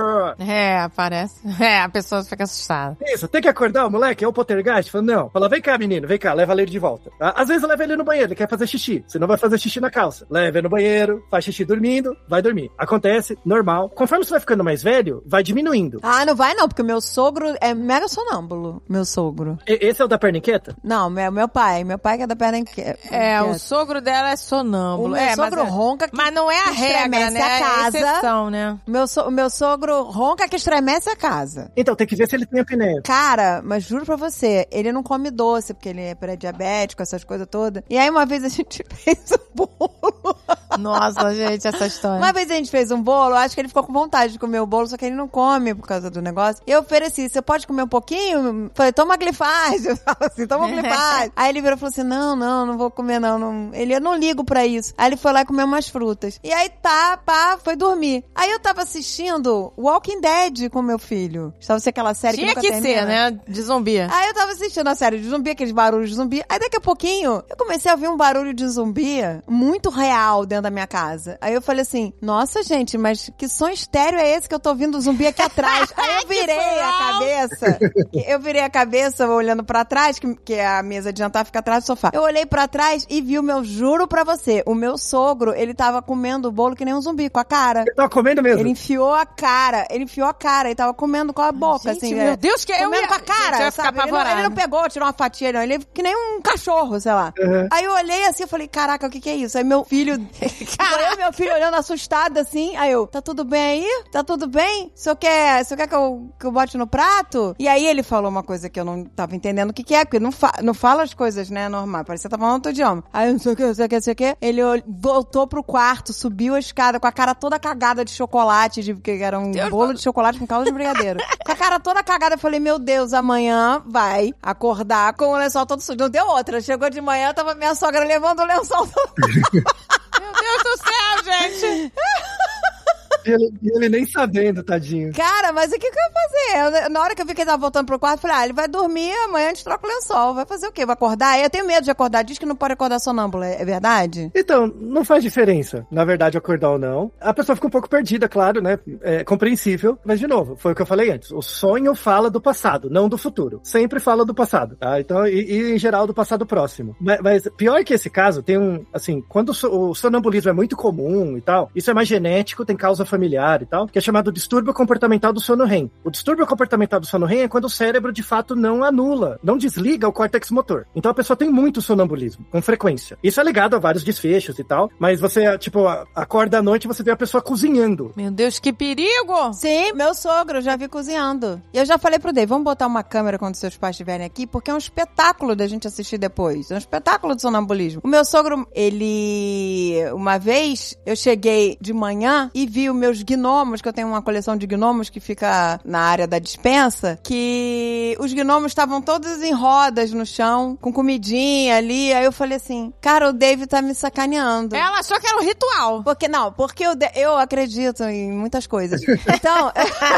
Aparece. A pessoa fica assustada. Isso, tem que acordar o moleque, é o poltergeist? Fala, não. Fala, vem cá, menino, vem cá, leva ele de volta. Tá? Às vezes leva ele no banheiro, ele quer fazer xixi. Você não vai fazer xixi na calça. Leva ele no banheiro, faz xixi dormindo, vai dormir. Acontece, normal. Conforme você vai ficando mais velho, vai diminuindo. Ah, não vai não, porque o meu sogro é mega sonâmbulo, meu sogro. Esse é o da perna inquieta? Não, meu pai que é da perna inquieta. O sogro dela é sonâmbulo. O meu sogro ronca mas não é a regra, né? A casa. É a exceção, né? O meu sogro ronca que estremece a casa. Então, tem que ver se ele tem apneia. Cara, mas juro pra você, ele não come doce, porque ele é pré-diabético, essas coisas todas. E aí uma vez a gente fez um bolo. Nossa, gente, essa história. Uma vez a gente fez um bolo, acho que ele ficou com vontade de comer o bolo, só que ele não come por causa do negócio. E eu ofereci, você pode comer um pouquinho? Falei, toma glifage. Eu falo assim, toma glifage. Aí ele virou e falou assim, não vou comer não. Eu não ligo pra isso. Aí ele foi lá e comeu umas frutas. E aí foi dormir. Aí eu tava assistindo Walking Dead com meu filho. Sabe ser aquela série Tinha que nunca termina? Ser, né? De zumbi. Aí eu tava assistindo a série de zumbi, aqueles barulhos de zumbi. Aí daqui a pouquinho, eu comecei a ouvir um barulho de zumbi muito real dentro da minha casa. Aí eu falei assim, nossa gente, mas que som estéreo é esse que eu tô ouvindo o zumbi aqui atrás? Aí eu virei a cabeça olhando pra trás, que a mesa de jantar fica atrás do sofá. Eu olhei pra trás e vi juro pra você, o meu sogro, ele tava comendo o bolo que nem um zumbi, com a cara. Ele tava comendo mesmo? Ele enfiou a cara, ele tava comendo com a boca, gente, assim. Meu Deus, que comendo com a cara, gente, eu ia sabe? ficar Ele não pegou, tirou uma fatia, não. Ele é que nem um cachorro, sei lá. Uhum. Aí eu olhei assim, eu falei, caraca, o que é isso? Aí meu filho, meu filho olhando assustado assim, aí eu, tá tudo bem aí? Tá tudo bem? O senhor quer que eu bote no prato? E aí ele falou uma coisa que eu não tava entendendo o que é, porque não fala as coisas, né, normal. Parecia que tá falando outro idioma. Aí não sei o que. Ele voltou pro quarto, subiu a escada com a cara toda cagada de chocolate, que era um bolo de chocolate com caldo de brigadeiro. Com a cara toda cagada, eu falei, meu Deus, amanhã vai acordar com o lençol todo sujo. Não deu outra. Chegou de manhã, tava minha sogra levando o lençol todo. Meu Deus, gente. E ele nem sabendo, tadinho. Cara, mas o que eu ia fazer? Na hora que eu vi que ele tava voltando pro quarto, eu falei, ele vai dormir, amanhã a gente troca o lençol. Vai fazer o quê? Vai acordar? Eu tenho medo de acordar. Diz que não pode acordar sonâmbula, é verdade? Então, não faz diferença, na verdade, acordar ou não. A pessoa fica um pouco perdida, claro, né? É compreensível. Mas, de novo, foi o que eu falei antes. O sonho fala do passado, não do futuro. Sempre fala do passado, tá? Então, e em geral, do passado próximo. Mas pior que esse caso, tem quando o sonambulismo é muito comum e tal, isso é mais genético, tem causa familiar e tal, que é chamado distúrbio comportamental do sono REM. O distúrbio comportamental do sono REM é quando o cérebro, de fato, não anula, não desliga o córtex motor. Então a pessoa tem muito sonambulismo, com frequência. Isso é ligado a vários desfechos e tal, mas você, tipo, acorda à noite e você vê a pessoa cozinhando. Meu Deus, que perigo! Sim, meu sogro, eu já vi cozinhando. E eu já falei pro Dave, vamos botar uma câmera quando seus pais estiverem aqui, porque é um espetáculo da gente assistir depois. É um espetáculo de sonambulismo. O meu sogro, uma vez, eu cheguei de manhã e vi os meus gnomos, que eu tenho uma coleção de gnomos que fica na área da despensa, que os gnomos estavam todos em rodas no chão, com comidinha ali. Aí eu falei assim, cara, o Dave tá me sacaneando. Ela achou que era um ritual. Porque eu acredito em muitas coisas. Então...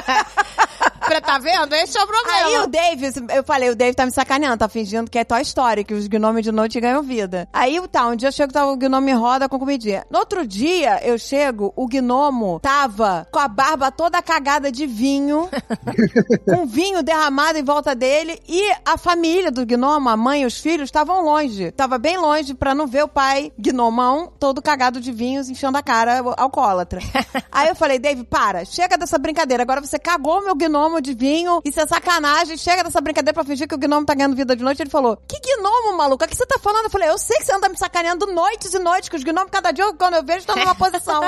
Tá vendo? Esse é o problema. Aí o Dave, eu falei, o Dave tá me sacaneando, tá fingindo que é Toy Story, que os gnomos de noite ganham vida. Aí um dia eu chego, tava o gnomo em roda com comidinha. No outro dia, eu chego, o gnomo tava com a barba toda cagada de vinho, com vinho derramado em volta dele, e a família do gnomo, a mãe e os filhos, estavam longe. Tava bem longe pra não ver o pai gnomão todo cagado de vinhos, enchendo a cara, alcoólatra. Aí eu falei, Dave, chega dessa brincadeira, agora você cagou meu gnomo de vinho, isso é sacanagem, chega dessa brincadeira pra fingir que o gnomo tá ganhando vida de noite. Ele falou, que gnomo, maluco? O que você tá falando? Eu falei, eu sei que você anda me sacaneando noites e noites, que os gnomos, cada dia, quando eu vejo, estão numa posição.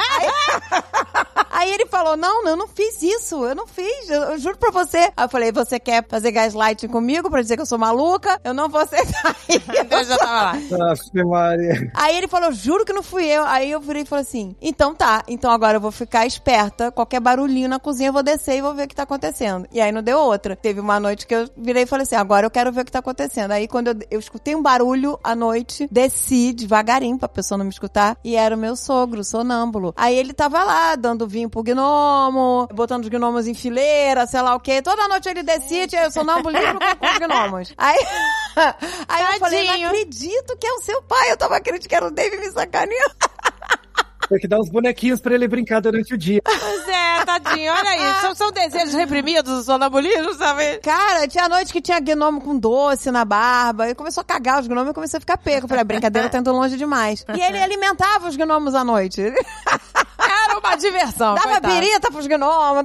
Aí ele falou, não, eu não fiz isso, eu não fiz, eu juro pra você. Aí eu falei, você quer fazer gaslighting comigo pra dizer que eu sou maluca? Eu não vou aceitar. Eu já tava lá. Nossa, Maria. Aí ele falou, juro que não fui eu. Aí eu virei e falei assim, então tá, então agora eu vou ficar esperta, qualquer barulhinho na cozinha eu vou descer e vou ver o que tá acontecendo. E aí não deu outra. Teve uma noite que eu virei e falei assim, agora eu quero ver o que tá acontecendo. Aí quando eu escutei um barulho à noite, desci devagarinho pra pessoa não me escutar, e era o meu sogro, sonâmbulo. Aí ele tava lá, dando vinho pro gnomo, botando os gnomos em fileira, sei lá o quê. Toda noite ele descia, tinha sonambulismo com os gnomos. Aí eu falei, não acredito que é o seu pai. Eu tava acreditando que era o Dave me sacaneando. Tem que dar uns bonequinhos pra ele brincar durante o dia. Pois é, tadinho, olha aí. São desejos reprimidos do sonambulismo, sabe? Cara, tinha noite que tinha gnomo com doce na barba. Ele começou a cagar os gnomos e começou a ficar pego. Eu falei, a brincadeira tá indo longe demais. E ele alimentava os gnomos à noite. Era uma diversão. Dava birita pros gnomos.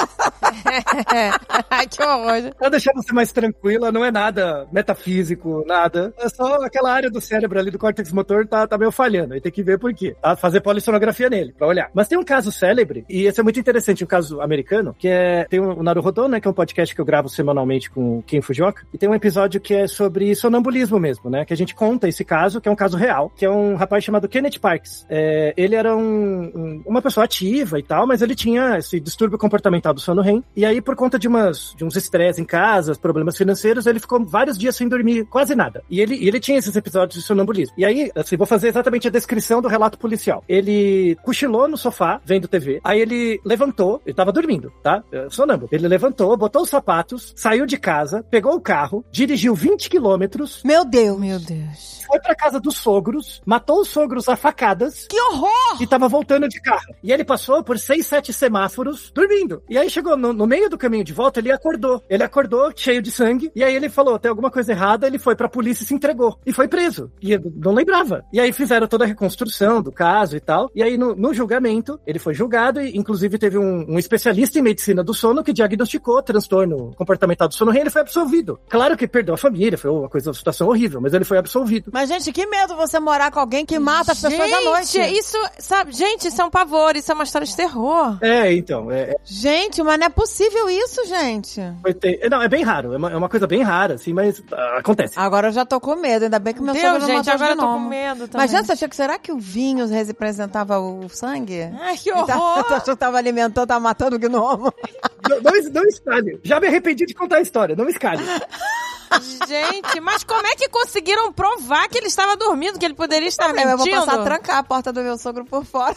Ai, que horror. Pra deixar você mais tranquila, não é nada metafísico, nada. É só aquela área do cérebro ali, do córtex motor, tá meio falhando. Aí tem que ver por quê. Tá? Fazer polissonografia nele, pra olhar. Mas tem um caso célebre, e esse é muito interessante, um caso americano, que tem o Naruhodô, né, que é um podcast que eu gravo semanalmente com o Ken Fujioka, e tem um episódio que é sobre sonambulismo mesmo, né, que a gente conta esse caso, que é um caso real, que é um rapaz chamado Kenneth Parks. Ele era uma pessoa ativa e tal, mas ele tinha esse distúrbio comportamental do sono REM, e aí por conta de uns estresses em casa, problemas financeiros, ele ficou vários dias sem dormir, quase nada. E ele tinha esses episódios de sonambulismo. E aí, assim, vou fazer exatamente a descrição do relato policial. Ele cochilou no sofá, vendo TV, aí ele levantou, ele tava dormindo, tá? Sonâmbulo. Ele levantou, botou os sapatos, saiu de casa, pegou o carro, dirigiu 20 quilômetros. Meu Deus. Foi pra casa dos sogros, matou os sogros a facadas. Que horror! E tava voltando de carro. E ele passou por 6, 7 semáforos dormindo. E aí chegou no meio do caminho de volta, ele acordou. Ele acordou cheio de sangue. E aí ele falou, tem alguma coisa errada. Ele foi pra polícia e se entregou. E foi preso. E eu não lembrava. E aí fizeram toda a reconstrução do caso e tal. E aí no julgamento, ele foi julgado. E inclusive teve um especialista em medicina do sono que diagnosticou transtorno comportamental do sono REM. Ele foi absolvido. Claro que perdeu a família. Foi uma situação horrível. Mas ele foi absolvido. Mas, gente, que medo você morar com alguém que mata as pessoas à noite. Isso, sabe, gente, isso é um pavor, isso é uma história de terror. Então. Gente, mas não é possível isso, gente. Não, é bem raro, é uma coisa bem rara, assim, mas acontece. Agora eu já tô com medo, ainda bem que meu sogro não matou agora de eu tô nomo. com medo também. Mas, gente, você achou que será que o vinho representava o sangue? Ai, que horror! Tu achou que tava alimentando, tava matando o gnomo? Não escalhe. Já me arrependi de contar a história, não escalhe. Gente, mas como é que conseguiram provar que ele estava dormindo, que ele poderia estar mentindo? Eu vou passar a trancar a porta do meu sogro por fora.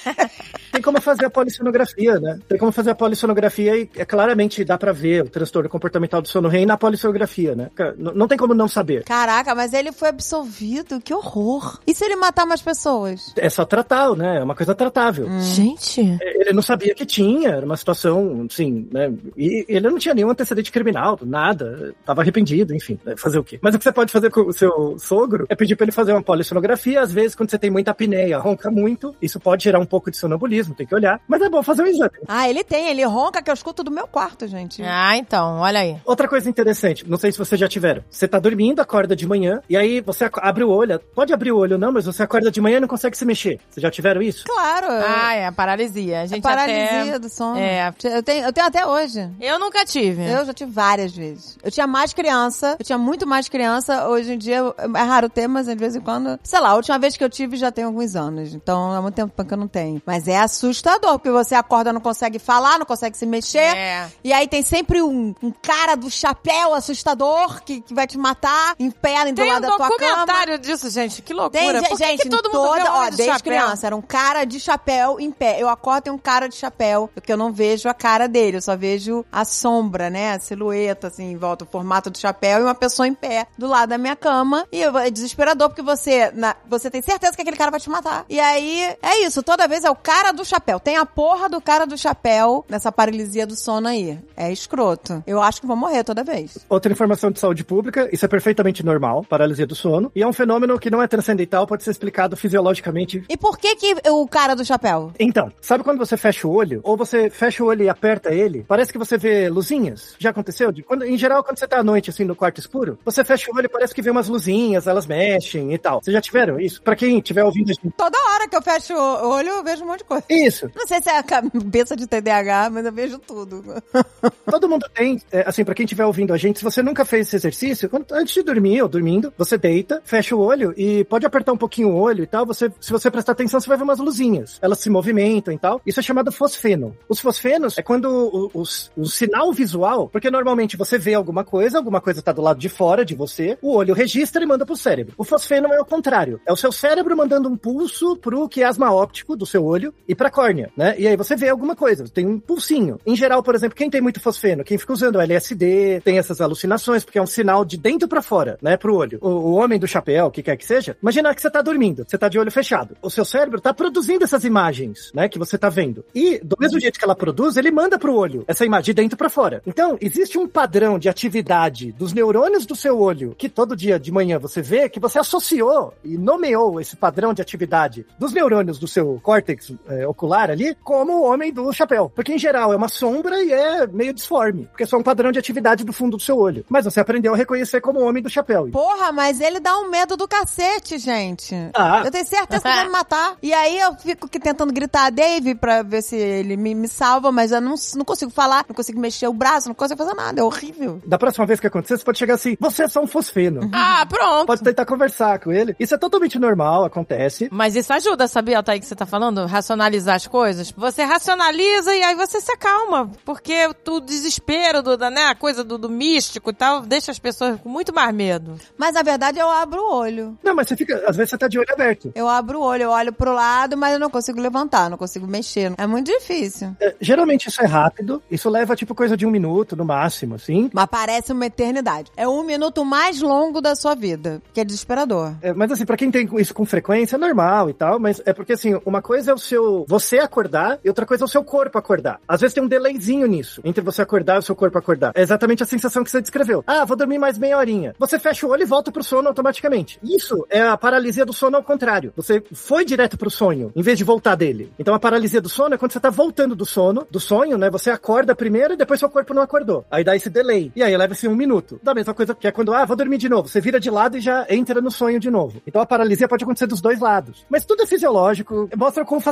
Tem como fazer a polissonografia, né? Tem como fazer a polissonografia e claramente dá pra ver o transtorno comportamental do sono REM na polissonografia, né? Não tem como não saber. Caraca, mas ele foi absolvido? Que horror. E se ele matar umas pessoas? É só tratar, né? É uma coisa tratável. Gente. Ele não sabia que tinha, era uma situação, assim, né? E ele não tinha nenhum antecedente criminal, nada. Tava arrependido, enfim. Fazer o quê? Mas o que você pode fazer com o seu sogro é pedir pra ele fazer uma polissonografia. Às vezes, quando você tem muita apneia, ronca muito, isso pode gerar um pouco de sonambulismo, tem que olhar. Mas é bom fazer um exame. Ah, ele ronca que eu escuto do meu quarto, gente. Ah, então, olha aí. Outra coisa interessante, não sei se vocês já tiveram. Você tá dormindo, acorda de manhã, e aí você abre o olho. Pode abrir o olho não, mas você acorda de manhã e não consegue se mexer. Vocês já tiveram isso? Claro. Ah, é a paralisia. A gente paralisia do sono. É. Eu tenho até hoje. Eu nunca tive. Eu já tive várias vezes. Eu tinha mais criança, eu tinha muito mais criança. Hoje em dia é raro ter, mas de vez em quando... Sei lá, a última vez que eu tive já tem alguns anos. Então há muito tempo que eu não tenho. Mas é assustador, porque você acorda, não consegue falar, não consegue se mexer. É. E aí tem sempre um cara do chapéu assustador que vai te matar em pé do lado da tua cama. Tem um documentário disso, gente. Que loucura. Tem, Por que gente, que todo mundo vê o homem do desde chapéu? criança, era um cara de chapéu em pé. Eu acordo, tem um cara de chapéu, porque eu não vejo a cara dele, eu só vejo a sombra, né? A silhueta, assim, em volta, o formato do chapéu e uma pessoa em pé do lado da minha cama. E é desesperador, porque você tem certeza que aquele cara vai te matar. E aí, é isso, toda vez é o cara do chapéu. Tem a porra do cara do chapéu nessa paralisia do sono aí. É escroto. Eu acho que vou morrer toda vez. Outra informação de saúde pública, isso é perfeitamente normal, paralisia do sono, e é um fenômeno que não é transcendental, pode ser explicado fisiologicamente. E por que o cara do chapéu? Então, sabe quando você fecha o olho, ou você fecha o olho e aperta ele, parece que você vê luzinhas? Já aconteceu? Em geral, quando você tá à noite, assim, no quarto escuro, você fecha o olho e parece que vê umas luzinhas, elas mexem e tal. Vocês já tiveram isso? Pra quem tiver ouvindo... Toda hora que eu fecho o olho, eu vejo um monte de coisa. Isso. Não sei se é a cabeça de TDAH, mas eu vejo tudo. Todo mundo tem, assim, pra quem estiver ouvindo a gente, se você nunca fez esse exercício, antes de dormir ou dormindo, você deita, fecha o olho e pode apertar um pouquinho o olho e tal, se você prestar atenção, você vai ver umas luzinhas. Elas se movimentam e tal. Isso é chamado fosfeno. Os fosfenos é quando o sinal visual, porque normalmente você vê alguma coisa tá do lado de fora de você, o olho registra e manda pro cérebro. O fosfeno é o contrário. É o seu cérebro mandando um pulso pro quiasma óptico do seu olho e pra córnea, né? E aí você vê alguma coisa, tem um pulsinho. Em geral, por exemplo, quem tem muito fosfeno, quem fica usando LSD, tem essas alucinações, porque é um sinal de dentro pra fora, né, pro olho. O homem do chapéu, o que quer que seja, imagina que você tá dormindo, você tá de olho fechado. O seu cérebro tá produzindo essas imagens, né, que você tá vendo. E, do mesmo jeito que ela produz, ele manda pro olho essa imagem de dentro pra fora. Então, existe um padrão de atividade dos neurônios do seu olho, que todo dia de manhã você vê, que você associou e nomeou esse padrão de atividade dos neurônios do seu córtex ocular ali, como o homem do chapéu. Porque, em geral, é uma sombra e é meio disforme, porque é só um padrão de atividade do fundo do seu olho. Mas você aprendeu a reconhecer como o homem do chapéu. Porra, mas ele dá um medo do cacete, gente. Ah. Eu tenho certeza que ele vai me matar. E aí eu fico aqui tentando gritar a Dave pra ver se ele me salva, mas eu não consigo falar, não consigo mexer o braço, não consigo fazer nada, é horrível. Da próxima vez que acontecer, você pode chegar assim, você é só um fosfeno. Ah, pronto. Pode tentar conversar com ele. Isso é totalmente normal, acontece. Mas isso ajuda, sabia, Altair, que você tá falando? Racionalizar as coisas. Você racionaliza e aí você se acalma. Porque o desespero, né, a coisa do místico e tal, deixa as pessoas com muito mais medo. Mas, na verdade, eu abro o olho. Não, mas às vezes você tá de olho aberto. Eu abro o olho, eu olho pro lado, mas eu não consigo levantar, não consigo mexer. É muito difícil. Geralmente isso é rápido. Isso leva, tipo, coisa de 1 minuto, no máximo, assim. Mas parece uma eternidade. É 1 minuto mais longo da sua vida, que é desesperador. Mas assim, pra quem tem isso com frequência, é normal e tal, mas é porque assim, uma coisa é você acordar e outra coisa é o seu corpo acordar. Às vezes tem um delayzinho nisso, entre você acordar e o seu corpo acordar. É exatamente a sensação que você descreveu. Ah, vou dormir mais meia horinha. Você fecha o olho e volta pro sono automaticamente. Isso é a paralisia do sono ao contrário. Você foi direto pro sonho, em vez de voltar dele. Então a paralisia do sono é quando você tá voltando do sonho, né? Você acorda primeiro e depois seu corpo não acordou. Aí dá esse delay. E aí leva-se 1 minuto. Da mesma coisa que é quando, vou dormir de novo. Você vira de lado e já entra no sonho de novo. Então a paralisia pode acontecer dos dois lados. Mas tudo é fisiológico. Mostra quão fascinante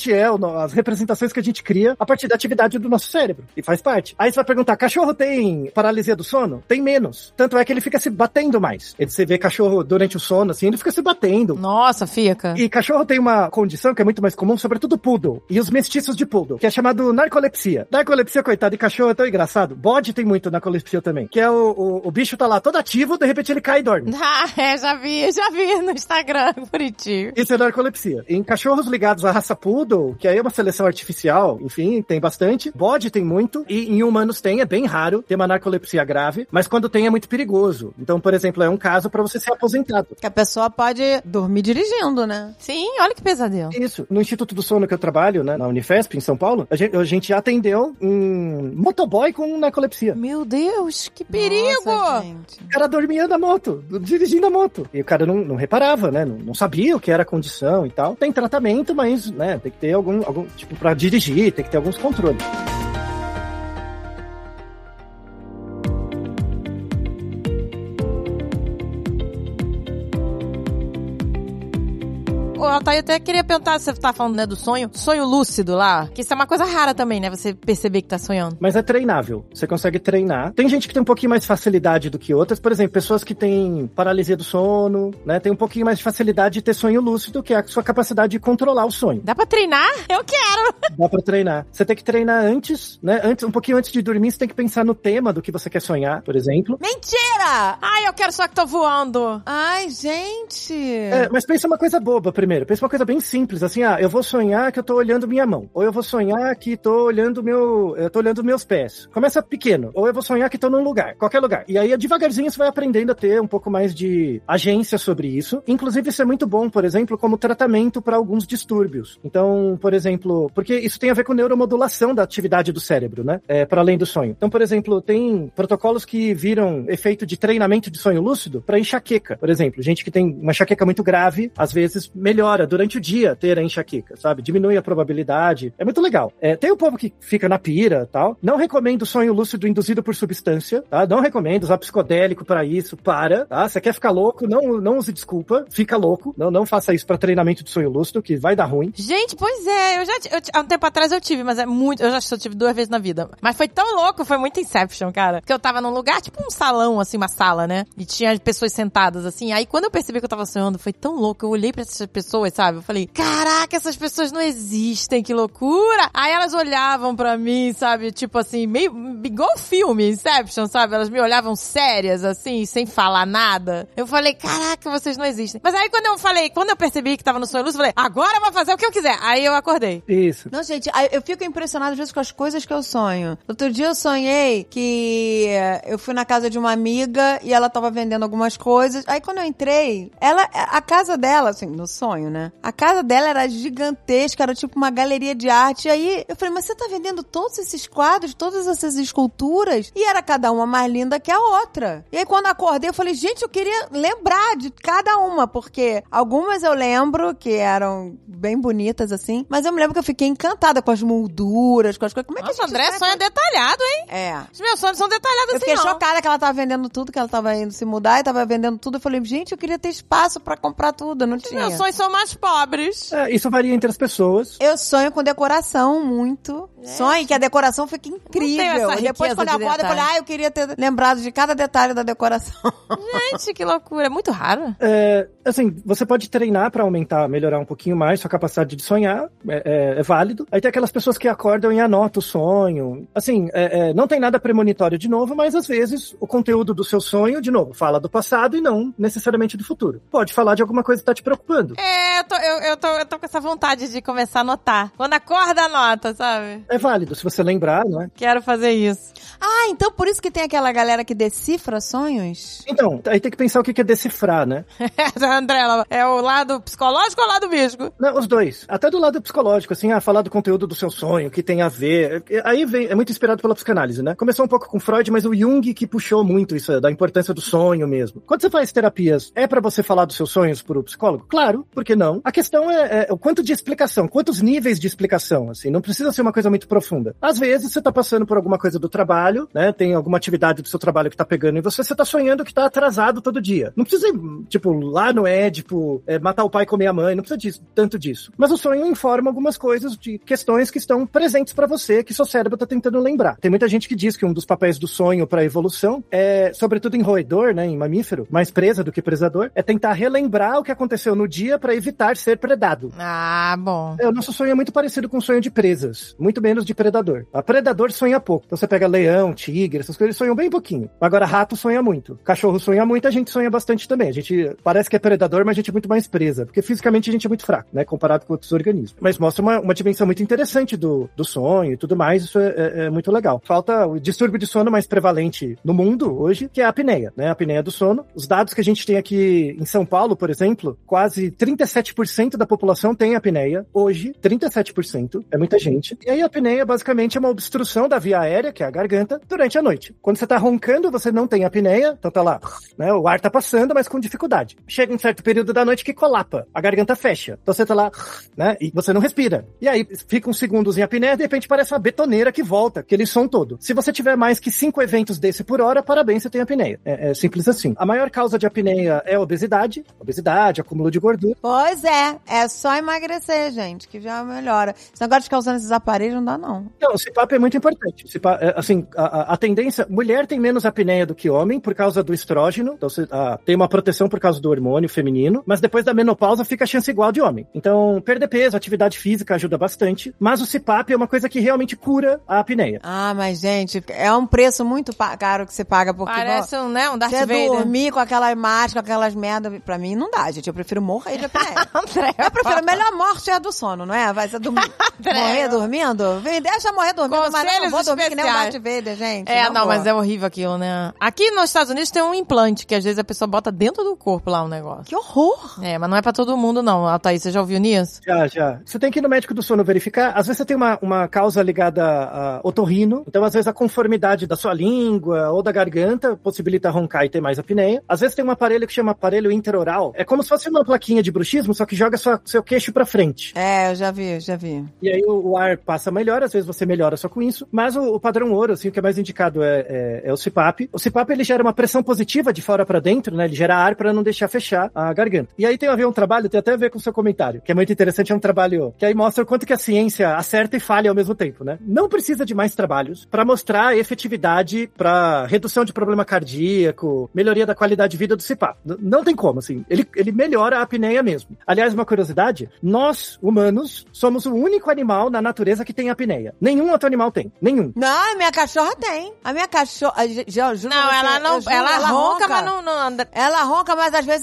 gente é, as representações que a gente cria a partir da atividade do nosso cérebro. E faz parte. Aí você vai perguntar, cachorro tem paralisia do sono? Tem menos. Tanto é que ele fica se batendo mais. Você vê cachorro durante o sono, assim, ele fica se batendo. Nossa, fica. E cachorro tem uma condição que é muito mais comum, sobretudo poodle. E os mestiços de poodle, que é chamado narcolepsia. Narcolepsia, coitado, de cachorro é tão engraçado. Bode tem muito narcolepsia também. Que é o bicho tá lá todo ativo, de repente ele cai e dorme. Ah, já vi no Instagram, bonitinho. Isso é narcolepsia. Em cachorros ligados à raça poodle, que aí é uma seleção artificial, enfim, tem bastante. Bode tem muito, e em humanos tem, é bem raro, ter uma narcolepsia grave, mas quando tem é muito perigoso. Então, por exemplo, é um caso pra você ser aposentado. Que a pessoa pode dormir dirigindo, né? Sim, olha que pesadelo. Isso. No Instituto do Sono que eu trabalho, né, na Unifesp, em São Paulo, a gente já atendeu um motoboy com narcolepsia. Meu Deus, que perigo! Nossa, gente. O cara dormia na moto, dirigindo a moto. E o cara não reparava, né? Não sabia o que era a condição e tal. Tem tratamento, mas, né, tem que ter algum tipo, pra dirigir, tem que ter alguns controles. Altair, eu até queria perguntar, você tá falando, né, do sonho lúcido lá, que isso é uma coisa rara também, né, você perceber que tá sonhando. Mas é treinável, você consegue treinar. Tem gente que tem um pouquinho mais de facilidade do que outras, por exemplo, pessoas que têm paralisia do sono, né, tem um pouquinho mais de facilidade de ter sonho lúcido, que é a sua capacidade de controlar o sonho. Dá pra treinar? Eu quero! Dá pra treinar. Você tem que treinar antes, né, um pouquinho antes de dormir, você tem que pensar no tema do que você quer sonhar, por exemplo. Mentira! Ai, eu quero só que tô voando. Ai, gente! Mas pensa uma coisa boba primeiro. Pensa uma coisa bem simples, assim, eu vou sonhar que eu tô olhando minha mão. Ou eu vou sonhar que tô olhando meus pés. Começa pequeno. Ou eu vou sonhar que tô num lugar, qualquer lugar. E aí, devagarzinho, você vai aprendendo a ter um pouco mais de agência sobre isso. Inclusive, isso é muito bom, por exemplo, como tratamento para alguns distúrbios. Então, por exemplo, porque isso tem a ver com neuromodulação da atividade do cérebro, né? Para além do sonho. Então, por exemplo, tem protocolos que viram efeito de treinamento de sonho lúcido para enxaqueca. Por exemplo, gente que tem uma enxaqueca muito grave, às vezes melhora durante o dia ter a enxaqueca, sabe? Diminui a probabilidade. É muito legal. Tem o povo que fica na pira e tal. Não recomendo sonho lúcido induzido por substância, tá? Não recomendo usar psicodélico pra isso. Tá? Você quer ficar louco, não use desculpa. Fica louco. Não faça isso pra treinamento de sonho lúcido, que vai dar ruim. Gente, pois é. Há um tempo atrás eu tive, mas eu já tive 2 vezes na vida. Mas foi tão louco, foi muito Inception, cara. Porque eu tava num lugar, tipo um salão, assim, uma sala, né? E tinha pessoas sentadas, assim. Aí quando eu percebi que eu tava sonhando, foi tão louco. Eu olhei pra essas pessoas, sabe? Eu falei, caraca, essas pessoas não existem, que loucura! Aí elas olhavam pra mim, sabe? Tipo assim, meio igual filme, Inception, sabe? Elas me olhavam sérias, assim, sem falar nada. Eu falei, caraca, vocês não existem. Mas aí quando eu percebi que tava no sonho lúcido, eu falei, agora eu vou fazer o que eu quiser. Aí eu acordei. Isso. Não, gente, eu fico impressionada às vezes com as coisas que eu sonho. Outro dia eu sonhei que eu fui na casa de uma amiga e ela tava vendendo algumas coisas. Aí quando eu entrei, a casa dela, assim, no sonho, né? A casa dela era gigantesca, era tipo uma galeria de arte. E aí eu falei, mas você tá vendendo todos esses quadros, todas essas esculturas? E era cada uma mais linda que a outra. E aí quando eu acordei, eu falei, gente, eu queria lembrar de cada uma, porque algumas eu lembro que eram bem bonitas, assim, mas eu me lembro que eu fiquei encantada com as molduras, com as coisas. Como é que Nossa, a gente André, sonho é detalhado, hein? É. Os meus sonhos são detalhados Eu assim, fiquei não. chocada que ela tava vendendo tudo, que ela tava indo se mudar e tava vendendo tudo. Eu falei, gente, eu queria ter espaço pra comprar tudo, eu não Os tinha. meus sonhos são mais pobres. Isso varia entre as pessoas. Eu sonho com decoração muito. Sonho que a decoração fique incrível. tenho essa E depois, riqueza quando eu de acordo, eu falei, detalhe. eu queria ter lembrado de cada detalhe da decoração. Gente, que loucura. É muito raro. Assim, você pode treinar pra melhorar um pouquinho mais sua capacidade de sonhar, é válido. Aí tem aquelas pessoas que acordam e anotam o sonho. Assim, não tem nada premonitório de novo, mas às vezes o conteúdo do seu sonho, de novo, fala do passado e não necessariamente do futuro. Pode falar de alguma coisa que tá te preocupando. Eu tô com essa vontade de começar a anotar. Quando acorda, anota, sabe? É válido, se você lembrar, não é? Quero fazer isso. Ah, então por isso que tem aquela galera que decifra sonhos? Então, aí tem que pensar o que é decifrar, né? André, é o lado psicológico ou o lado místico? Não, os dois. Até do lado psicológico, assim, falar do conteúdo do seu sonho, que tem a ver. Aí é muito inspirado pela psicanálise, né? Começou um pouco com Freud, mas o Jung que puxou muito isso, da importância do sonho mesmo. Quando você faz terapias, é pra você falar dos seus sonhos pro psicólogo? Claro, que não? A questão é o quanto de explicação, quantos níveis de explicação, assim, não precisa ser uma coisa muito profunda. Às vezes você tá passando por alguma coisa do trabalho, né, tem alguma atividade do seu trabalho que tá pegando em você tá sonhando que tá atrasado todo dia. Não precisa, tipo, lá no Édipo, matar o pai e comer a mãe, não precisa tanto disso. Mas o sonho informa algumas coisas de questões que estão presentes pra você, que seu cérebro tá tentando lembrar. Tem muita gente que diz que um dos papéis do sonho pra evolução é, sobretudo em roedor, né, em mamífero, mais presa do que predador, é tentar relembrar o que aconteceu no dia pra evitar ser predado. Ah, bom. O nosso sonho é muito parecido com o sonho de presas, muito menos de predador. A predador sonha pouco. Então você pega leão, tigre, essas coisas, eles sonham bem pouquinho. Agora rato sonha muito. Cachorro sonha muito, a gente sonha bastante também. A gente parece que é predador, mas a gente é muito mais presa, porque fisicamente a gente é muito fraco, né, comparado com outros organismos. Mas mostra uma dimensão muito interessante do sonho e tudo mais, isso é muito legal. Falta o distúrbio de sono mais prevalente no mundo hoje, que é a apneia, né, a apneia do sono. Os dados que a gente tem aqui em São Paulo, por exemplo, quase 37% da população tem apneia. Hoje, 37%, é muita gente. E aí a apneia basicamente é uma obstrução da via aérea, que é a garganta, durante a noite. Quando você tá roncando, você não tem apneia, então tá lá, né, o ar tá passando, mas com dificuldade. Chega um certo período da noite que colapa, a garganta fecha. Então você tá lá, né, e você não respira. E aí fica uns segundos em apneia, de repente parece uma betoneira que volta, aquele som todo. Se você tiver mais que 5 eventos desse por hora, parabéns, você tem apneia. É simples assim. A maior causa de apneia é a obesidade, acúmulo de gordura. Pois é só emagrecer, gente, que já melhora. Esse negócio de ficar usando esses aparelhos não dá, não. Não, o CPAP é muito importante. Assim, a tendência, mulher tem menos apneia do que homem por causa do estrógeno, então você tem uma proteção por causa do hormônio feminino, mas depois da menopausa fica a chance igual de homem. Então, perder peso, atividade física ajuda bastante, mas o CPAP é uma coisa que realmente cura a apneia. Ah, mas gente, é um preço muito caro que você paga, porque parece um Darth você Vader. dormir com aquelas máscaras, com aquelas merda, pra mim não dá, gente, eu prefiro morrer de apneia. Eu prefiro, a melhor morte é a do sono, não é? Vai ser morrer dormindo? Vem, deixa morrer dormindo, mas eu não vou dormir que nem o Darth Vader, gente. Mas é horrível aquilo, né? Aqui nos Estados Unidos tem um implante, que às vezes a pessoa bota dentro do corpo lá um negócio. Que horror! Mas não é pra todo mundo, não. Thaís, você já ouviu nisso? Já. Você tem que ir no médico do sono verificar. Às vezes você tem uma causa ligada a otorrino, então às vezes a conformidade da sua língua ou da garganta possibilita roncar e ter mais apneia. Às vezes tem um aparelho que chama aparelho interoral. É como se fosse uma plaquinha de bruxismo, só que joga seu queixo pra frente. Eu já vi. E aí o ar passa melhor, às vezes você melhora só com isso, mas o padrão ouro, assim, o que é mais indicado é o CPAP. O CPAP, ele gera uma pressão positiva de fora pra dentro, né? Ele gera ar pra não deixar fechar a garganta. E aí tem a ver um trabalho, tem até a ver com o seu comentário, que é muito interessante, é um trabalho que aí mostra o quanto que a ciência acerta e falha ao mesmo tempo, né? Não precisa de mais trabalhos pra mostrar a efetividade pra redução de problema cardíaco, melhoria da qualidade de vida do CPAP. Não tem como, assim. Ele melhora a apneia mesmo. Aliás, uma curiosidade, nós, humanos, somos o único animal na natureza que tem apneia. Nenhum outro animal tem. Nenhum. Não, a minha cachorra tem. A minha cachorra... Eu juro ela ronca, mas não anda. Ela ronca, mas às vezes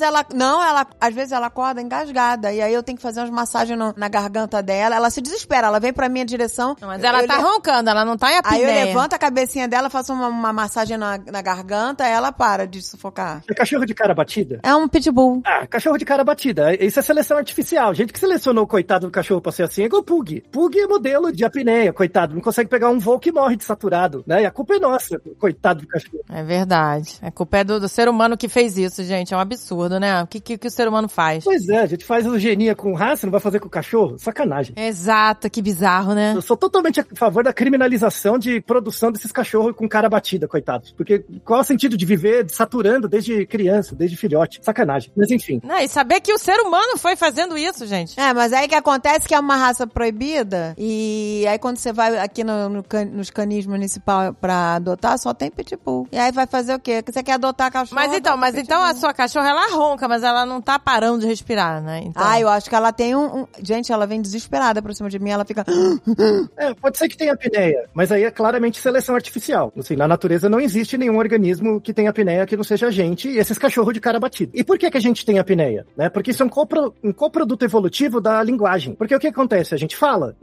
às vezes ela acorda engasgada. E aí eu tenho que fazer umas massagens na garganta dela. Ela se desespera, ela vem pra minha direção. Não, mas ela tá roncando, ela não tá em apneia. Aí eu levanto a cabecinha dela, faço uma massagem na garganta, ela para de sufocar. É cachorro de cara batida? É um pitbull. Cachorro de cara batida. Isso é seleção artificial. Gente que selecionou o coitado do cachorro pra ser assim é igual Pug. Pug é modelo de apneia, coitado. Não consegue pegar um voo que morre de saturado, né? E a culpa é nossa, coitado do cachorro. É verdade. A culpa é do ser humano que fez isso, gente. É um absurdo, né? O que o ser humano faz? Pois é, a gente faz eugenia com raça, não vai fazer com o cachorro? Sacanagem. Exato, que bizarro, né? Eu sou totalmente a favor da criminalização de produção desses cachorros com cara batida, coitados. Porque qual é o sentido de viver saturando desde criança, desde filhote? Sacanagem. Mas enfim. E saber que o ser humano foi fazendo isso, gente. Mas aí que acontece que é uma raça proibida, e aí quando você vai aqui nos canis municipal pra adotar, só tem pitbull. E aí vai fazer o quê? Você quer adotar cachorro? Mas então a sua cachorra, ela ronca, mas ela não tá parando de respirar, né? Então... eu acho que ela tem Gente, ela vem desesperada pra cima de mim, ela fica... Pode ser que tenha apneia, mas aí é claramente seleção artificial. Assim, na natureza não existe nenhum organismo que tenha apneia que não seja a gente e esses cachorros de cara batida. E por que a gente tem apneia? Né? Porque isso é um coproduto evolutivo da linguagem. Porque o que acontece? A gente fala,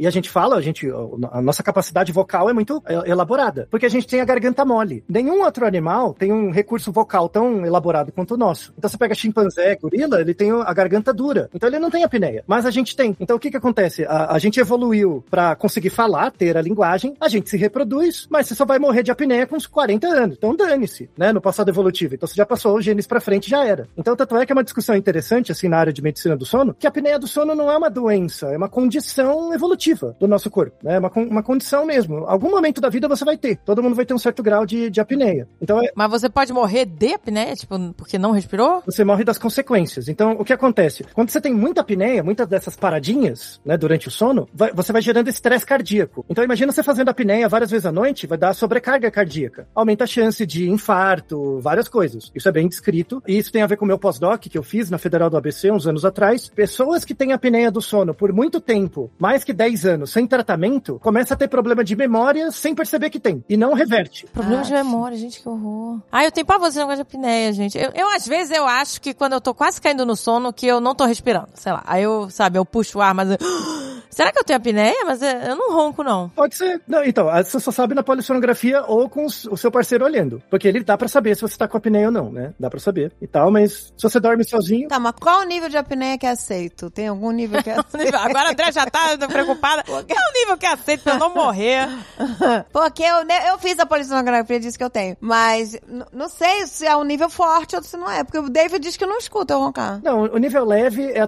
a nossa capacidade vocal é muito elaborada, porque a gente tem a garganta mole. Nenhum outro animal tem um recurso vocal tão elaborado quanto o nosso. Então você pega chimpanzé, gorila, ele tem a garganta dura. Então ele não tem apneia, mas a gente tem. Então o que acontece? A gente evoluiu pra conseguir falar, ter a linguagem, a gente se reproduz, mas você só vai morrer de apneia com uns 40 anos. Então dane-se, né? No passado evolutivo. Então você já passou os genes pra frente, já era. Então tanto é que é uma discussão interessante, assim, na área de medicina do sono, que a apneia do sono não é uma doença, é uma condição evolutiva do nosso corpo, né? É uma condição mesmo. Algum momento da vida você vai ter. Todo mundo vai ter um certo grau de apneia. Então, Mas você pode morrer de apneia, tipo, porque não respirou? você morre das consequências. Então, o que acontece? Quando você tem muita apneia, muitas dessas paradinhas, né, durante o sono, você vai gerando estresse cardíaco. Então, imagina você fazendo apneia várias vezes à noite, vai dar sobrecarga cardíaca. Aumenta a chance de infarto, várias coisas. Isso é bem descrito. E isso tem a ver com o meu pós-doc, que eu fiz na Federal do ABC uns anos atrás. Pessoas que têm apneia do sono por muito tempo, mais que 10 anos, sem tratamento, começa a ter problema de memória sem perceber que tem. E não reverte. Problema de memória, gente, que horror. Eu tenho pavor desse negócio de apneia, gente. Às vezes, eu acho que quando eu tô quase caindo no sono, que eu não tô respirando, sei lá. Aí eu puxo o ar, mas... Será que eu tenho apneia? Mas eu não ronco, não. Pode ser. Não, então, você só sabe na polissonografia ou com o seu parceiro olhando. Porque ele dá pra saber se você tá com apneia ou não, né? Dá pra saber e tal, mas se você dorme sozinho... Tá, mas qual o nível de apneia que é aceito? Tem algum nível que é aceito? Agora a André já tá preocupada. Qual o nível que é aceito pra eu não morrer? Porque eu fiz a polissonografia, disse que eu tenho. Mas não sei se é um nível forte ou se não é. Porque o David diz que não escuta eu roncar. Não, o nível leve é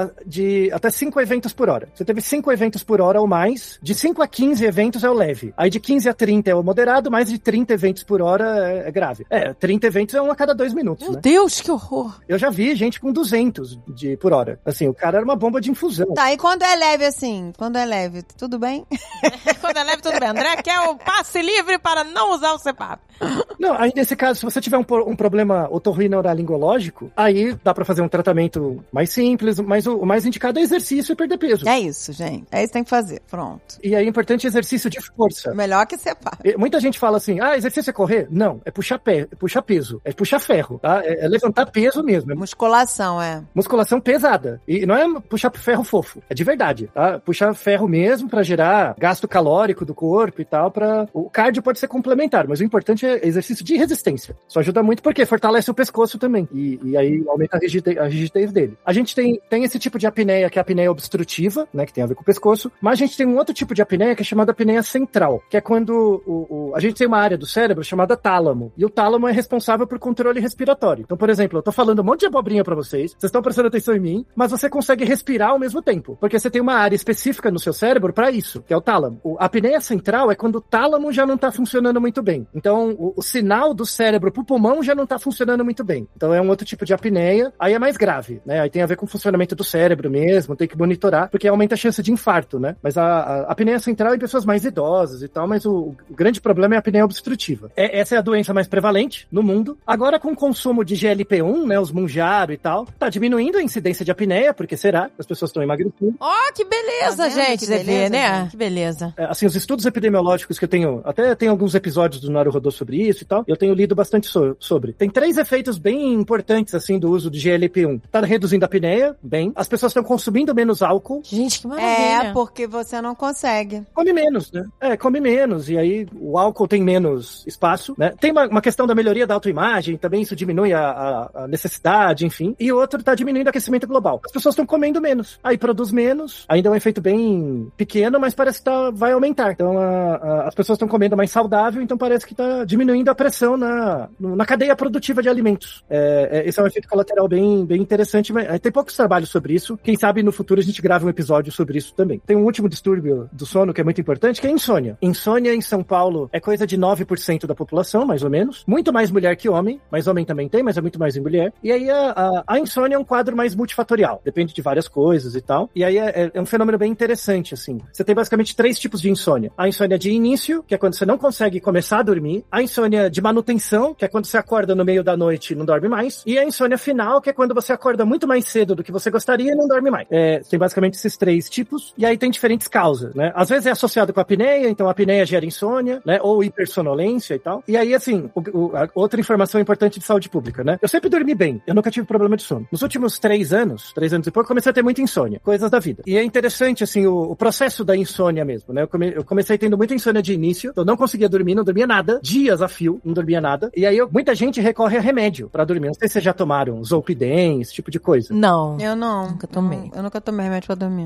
até 5 eventos por hora. Você teve 5 eventos por hora ou mais. De 5 a 15 eventos é o leve. Aí de 15 a 30 é o moderado. Mais de 30 eventos por hora é grave. 30 eventos é um a cada 2 minutos, Meu Deus, que horror. Eu já vi gente com 200 por hora. Assim, o cara era uma bomba de infusão. Tá, e quando é leve assim? Quando é leve, tudo bem? Quando é leve, tudo bem. André quer o passe livre para não usar o CPAP. Não, aí nesse caso, se você tiver um problema otorrinolaringológico, aí dá pra fazer um tratamento mais simples, mas o mais indicado é exercício e perder peso. É isso, gente. É isso que tem que fazer. Pronto. E aí é importante exercício de força. Melhor que CPAP. Muita gente fala assim, exercício é correr? Não, é puxar peso, é puxar ferro, tá? É levantar peso mesmo. Musculação, Musculação pesada. E não é puxar ferro fofo, é de verdade, tá? Puxar ferro mesmo pra gerar gasto calórico do corpo e tal, o cardio pode ser complementar, mas o importante é exercício de resistência. Isso ajuda muito porque fortalece o pescoço também. E aí aumenta a rigidez dele. A gente tem esse tipo de apneia, que é a apneia obstrutiva, né? Que tem a ver com o pescoço. Mas a gente tem um outro tipo de apneia que é chamada apneia central, que é quando a gente tem uma área do cérebro chamada tálamo. E o tálamo é responsável por controle respiratório. Então, por exemplo, eu tô falando um monte de abobrinha pra vocês estão prestando atenção em mim, mas você consegue respirar ao mesmo tempo. Porque você tem uma área específica no seu cérebro pra isso, que é o tálamo. A apneia central é quando o tálamo já não tá funcionando muito bem. Então, o sinal do cérebro pro pulmão já não tá funcionando muito bem. Então, é um outro tipo de apneia. Aí é mais grave, né? Aí tem a ver com o funcionamento do cérebro mesmo, tem que monitorar, porque aumenta a chance de infarto, né? Mas a apneia central é em pessoas mais idosas e tal, mas o grande problema é a apneia obstrutiva. Essa é a doença mais prevalente no mundo. Agora, com o consumo de GLP-1, né? Os Mounjaro e tal, tá diminuindo a incidência de apneia, porque será? As pessoas estão emagrecendo. Que beleza, Tá gente, que você beleza, vê, né? gente. Que beleza. Assim, os estudos epidemiológicos que eu tenho, até tem alguns episódios do Naru Rodô sobre isso e tal, eu tenho lido bastante sobre. Tem 3 efeitos bem importantes, assim, do uso de GLP-1. Tá reduzindo a apneia, bem. As pessoas estão consumindo menos álcool. Gente, que maravilha. Porque você não consegue. Come menos, né? Come menos. E aí o álcool tem menos espaço, né? Tem uma questão da melhoria da autoimagem, também isso diminui a necessidade, enfim. E o outro tá diminuindo o aquecimento global. As pessoas estão comendo menos. Aí produz menos. Ainda é um efeito bem pequeno, mas parece que vai aumentar. Então as pessoas estão comendo mais saudável, então parece que tá diminuindo a pressão na cadeia produtiva de alimentos. Esse é um efeito colateral bem interessante, mas tem poucos trabalhos sobre isso. Quem sabe no futuro a gente grava um episódio sobre isso também. Tem um último distúrbio do sono que é muito importante, que é a insônia. Insônia em São Paulo é coisa de 9% da população, mais ou menos. Muito mais mulher que homem, mas homem também tem, mas é muito mais em mulher. E aí a insônia é um quadro mais multifatorial. Depende de várias coisas e tal. E aí é um fenômeno bem interessante, assim. Você tem basicamente 3 tipos de insônia. A insônia de início, que é quando você não consegue começar a dormir. A insônia de manutenção, que é quando você acorda no meio da noite e não dorme mais. E a insônia final, que é quando você acorda muito mais cedo do que você gostaria e não dorme mais. Tem basicamente esses 3 tipos. E aí tem diferentes causas, né? Às vezes é associado com a apneia, então a apneia gera insônia, né? Ou hipersonolência e tal. E aí, assim, outra informação importante de saúde pública, né? Eu sempre dormi bem. Eu nunca tive problema de sono. Nos últimos 3 anos e pouco, comecei a ter muita insônia. Coisas da vida. E é interessante, assim, o processo da insônia mesmo, né? Eu comecei tendo muita insônia de início. Eu não conseguia dormir, não dormia nada. Dias a fio, não dormia nada. E aí, muita gente recorre a remédio pra dormir. Não sei se vocês já tomaram Zolpidem, esse tipo de coisa. Não. Eu não. Nunca tomei. Eu nunca tomei remédio pra dormir.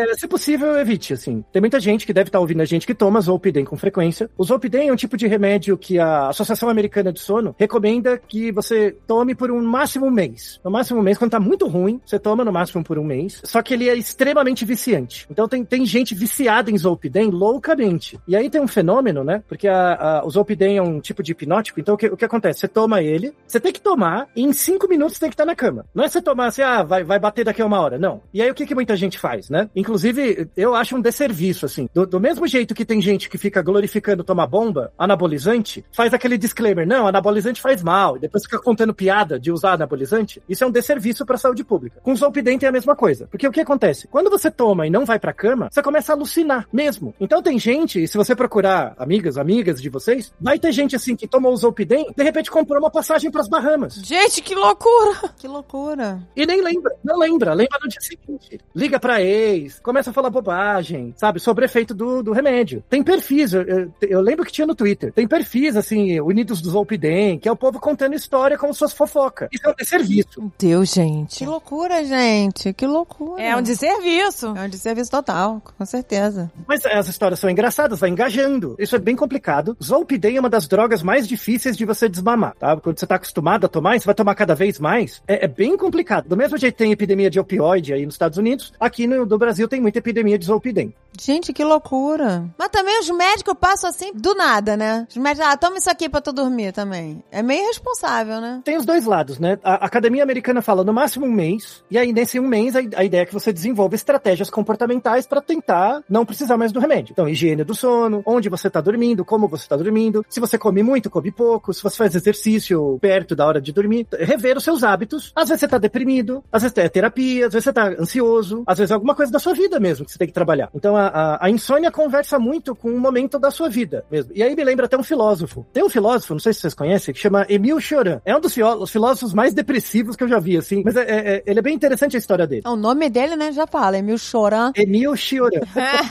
Se possível, evite, assim. Tem muita gente que deve estar ouvindo a gente que toma Zolpidem com frequência. O Zolpidem é um tipo de remédio que a Associação Americana de Sono recomenda que você tome por no máximo um mês. No máximo um mês, quando tá muito ruim, você toma no máximo por um mês. Só que ele é extremamente viciante. Então tem gente viciada em Zolpidem loucamente. E aí tem um fenômeno, né? Porque o Zolpidem é um tipo de hipnótico. Então o que acontece? Você toma ele, você tem que tomar e em 5 minutos você tem que estar na cama. Não é você tomar assim, vai bater daqui a 1 hora. Não. E aí o que muita gente faz, né? Inclusive, eu acho um desserviço, assim. Do mesmo jeito que tem gente que fica glorificando tomar bomba, anabolizante, faz aquele disclaimer, não, anabolizante faz mal, e depois fica contando piada de usar anabolizante, isso é um desserviço pra saúde pública. Com o Zolpidem tem a mesma coisa. Porque o que acontece? Quando você toma e não vai pra cama, você começa a alucinar mesmo. Então tem gente, e se você procurar amigas de vocês, vai ter gente assim que tomou o Zolpidem, de repente comprou uma passagem pras Bahamas. Gente, que loucura! Que loucura. E nem lembra, lembra no dia seguinte. Liga pra ex, começa a falar bobagem, sabe, sobre o efeito do remédio. Tem perfis, eu lembro que tinha no Twitter, tem perfis, assim, unidos do Zolpidem, que é o povo contando história como se fosse fofoca. Isso é um desserviço. Meu Deus, gente. Que loucura, gente, que loucura. É um desserviço. É um desserviço total, com certeza. Mas as histórias são engraçadas, vai engajando. Isso é bem complicado. Zolpidem é uma das drogas mais difíceis de você desmamar, tá? Quando você tá acostumado a tomar, e você vai tomar cada vez mais, é bem complicado. Do mesmo jeito que tem epidemia de opioide aí nos Estados Unidos, aqui no Brasil tem muita epidemia de Zolpidem. Gente, que loucura. Mas também os médicos passam assim do nada, né? Os médicos, toma isso aqui pra tu dormir também. É meio irresponsável, né? Tem os dois lados, né? A Academia Americana fala no máximo um mês, e aí nesse um mês a ideia é que você desenvolva estratégias comportamentais pra tentar não precisar mais do remédio. Então, higiene do sono, onde você tá dormindo, como você tá dormindo, se você come muito, come pouco, se você faz exercício perto da hora de dormir, rever os seus hábitos. Às vezes você tá deprimido, às vezes é terapia, às vezes você tá ansioso, às vezes é alguma coisa da sua vida mesmo que você tem que trabalhar. Então, a insônia conversa muito com um momento da sua vida mesmo. E aí me lembra até um filósofo. Tem um filósofo, não sei se vocês conhecem, que chama Émile Cioran. É um dos filósofos mais depressivos que eu já vi, assim. Mas ele é bem interessante a história dele. O nome dele, né, já fala, Émile Cioran. Émile Cioran.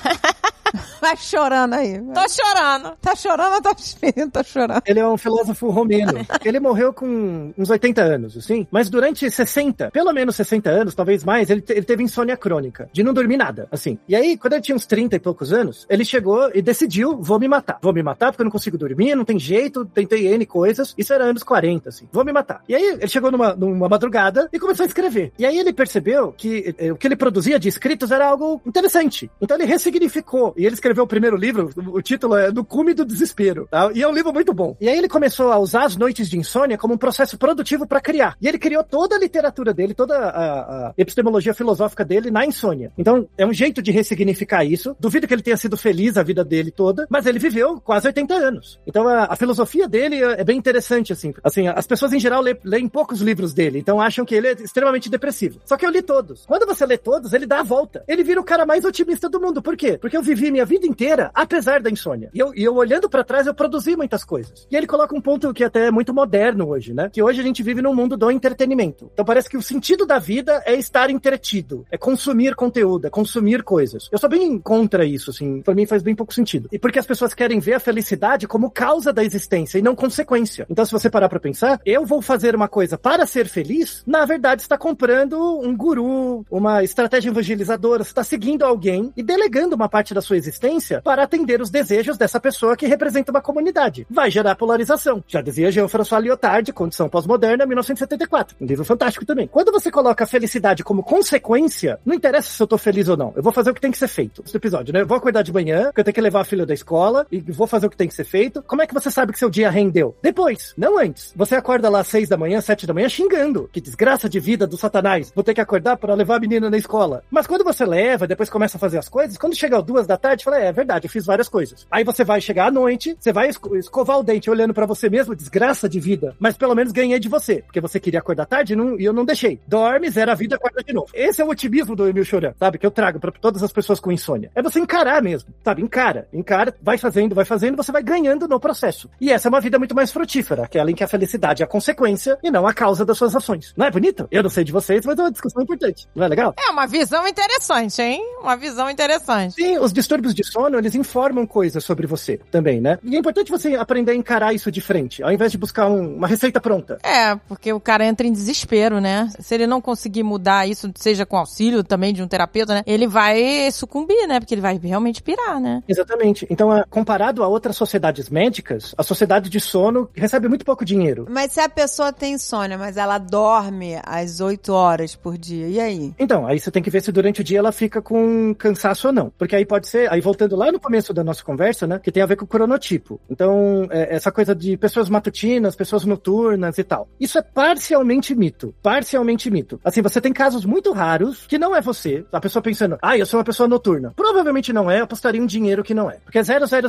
Vai chorando aí. Tô chorando. Tá chorando, tá chorando. Ele é um filósofo romeno. Ele morreu com uns 80 anos, assim. Mas durante 60, pelo menos 60 anos, talvez mais, ele teve insônia crônica. De não dormir nada, assim. E aí, quando ele tinha uns 30 e poucos anos, ele chegou e decidiu, vou me matar. Vou me matar porque eu não consigo dormir, não tem jeito, tentei N coisas. Isso era anos 40, assim. Vou me matar. E aí, ele chegou numa madrugada e começou a escrever. E aí, ele percebeu que o que ele produzia de escritos era algo interessante. Então, ele ressignificou. E ele escreveu o primeiro livro, o título é No Cume do Desespero, tá? E é um livro muito bom. E aí ele começou a usar as noites de insônia como um processo produtivo para criar. E ele criou toda a literatura dele, toda a epistemologia filosófica dele na insônia. Então, é um jeito de ressignificar isso. Duvido que ele tenha sido feliz a vida dele toda, mas ele viveu quase 80 anos. Então, a filosofia dele é bem interessante, assim. As pessoas em geral leem poucos livros dele, então acham que ele é extremamente depressivo. Só que eu li todos. Quando você lê todos, ele dá a volta. Ele vira o cara mais otimista do mundo. Por quê? Porque eu vivi minha vida inteira, apesar da insônia. E eu olhando pra trás, eu produzi muitas coisas. E ele coloca um ponto que até é muito moderno hoje, né? Que hoje a gente vive num mundo do entretenimento. Então parece que o sentido da vida é estar entretido, é consumir conteúdo, é consumir coisas. Eu sou bem contra isso, assim. Pra mim faz bem pouco sentido. E porque as pessoas querem ver a felicidade como causa da existência e não consequência. Então se você parar pra pensar, eu vou fazer uma coisa para ser feliz, na verdade está comprando um guru, uma estratégia evangelizadora, você está seguindo alguém e delegando uma parte da sua existência para atender os desejos dessa pessoa que representa uma comunidade. Vai gerar polarização. Já dizia Jean-François Lyotard, Condição Pós-Moderna, 1974. Um livro fantástico também. Quando você coloca a felicidade como consequência, não interessa se eu tô feliz ou não. Eu vou fazer o que tem que ser feito. Esse episódio, né? Eu vou acordar de manhã, porque eu tenho que levar a filha da escola, e vou fazer o que tem que ser feito. Como é que você sabe que seu dia rendeu? Depois, não antes. Você acorda lá às 6 da manhã, 7 da manhã, xingando. Que desgraça de vida do satanás. Vou ter que acordar para levar a menina na escola. Mas quando você leva, depois começa a fazer as coisas, quando chega às 2 da tarde, fala, é verdade, eu fiz várias coisas. Aí você vai chegar à noite, você vai escovar o dente olhando pra você mesmo, desgraça de vida. Mas pelo menos ganhei de você, porque você queria acordar tarde e eu não deixei. Dorme, zera a vida, acorda de novo. Esse é o otimismo do Émile Cioran, sabe? Que eu trago pra todas as pessoas com insônia. É você encarar mesmo, sabe? Encara, vai fazendo, você vai ganhando no processo. E essa é uma vida muito mais frutífera, aquela em que a felicidade é a consequência e não a causa das suas ações. Não é bonito? Eu não sei de vocês, mas é uma discussão importante. Não é legal? É uma visão interessante, hein? Uma visão interessante. Sim, os distúrbios de sono, eles informam coisas sobre você também, né? E é importante você aprender a encarar isso de frente, ao invés de buscar uma receita pronta. Porque o cara entra em desespero, né? Se ele não conseguir mudar isso, seja com auxílio também de um terapeuta, né? Ele vai sucumbir, né? Porque ele vai realmente pirar, né? Exatamente. Então, comparado a outras sociedades médicas, a sociedade de sono recebe muito pouco dinheiro. Mas se a pessoa tem insônia, mas ela dorme às 8 horas por dia, e aí? Então, aí você tem que ver se durante o dia ela fica com cansaço ou não. Porque aí pode ser, aí voltando lá no começo da nossa conversa, né? Que tem a ver com o cronotipo. Então, essa coisa de pessoas matutinas, pessoas noturnas e tal. Isso é parcialmente mito. Parcialmente mito. Assim, você tem casos muito raros que não é você. A pessoa pensando, eu sou uma pessoa noturna. Provavelmente não é, eu apostaria um dinheiro que não é. Porque é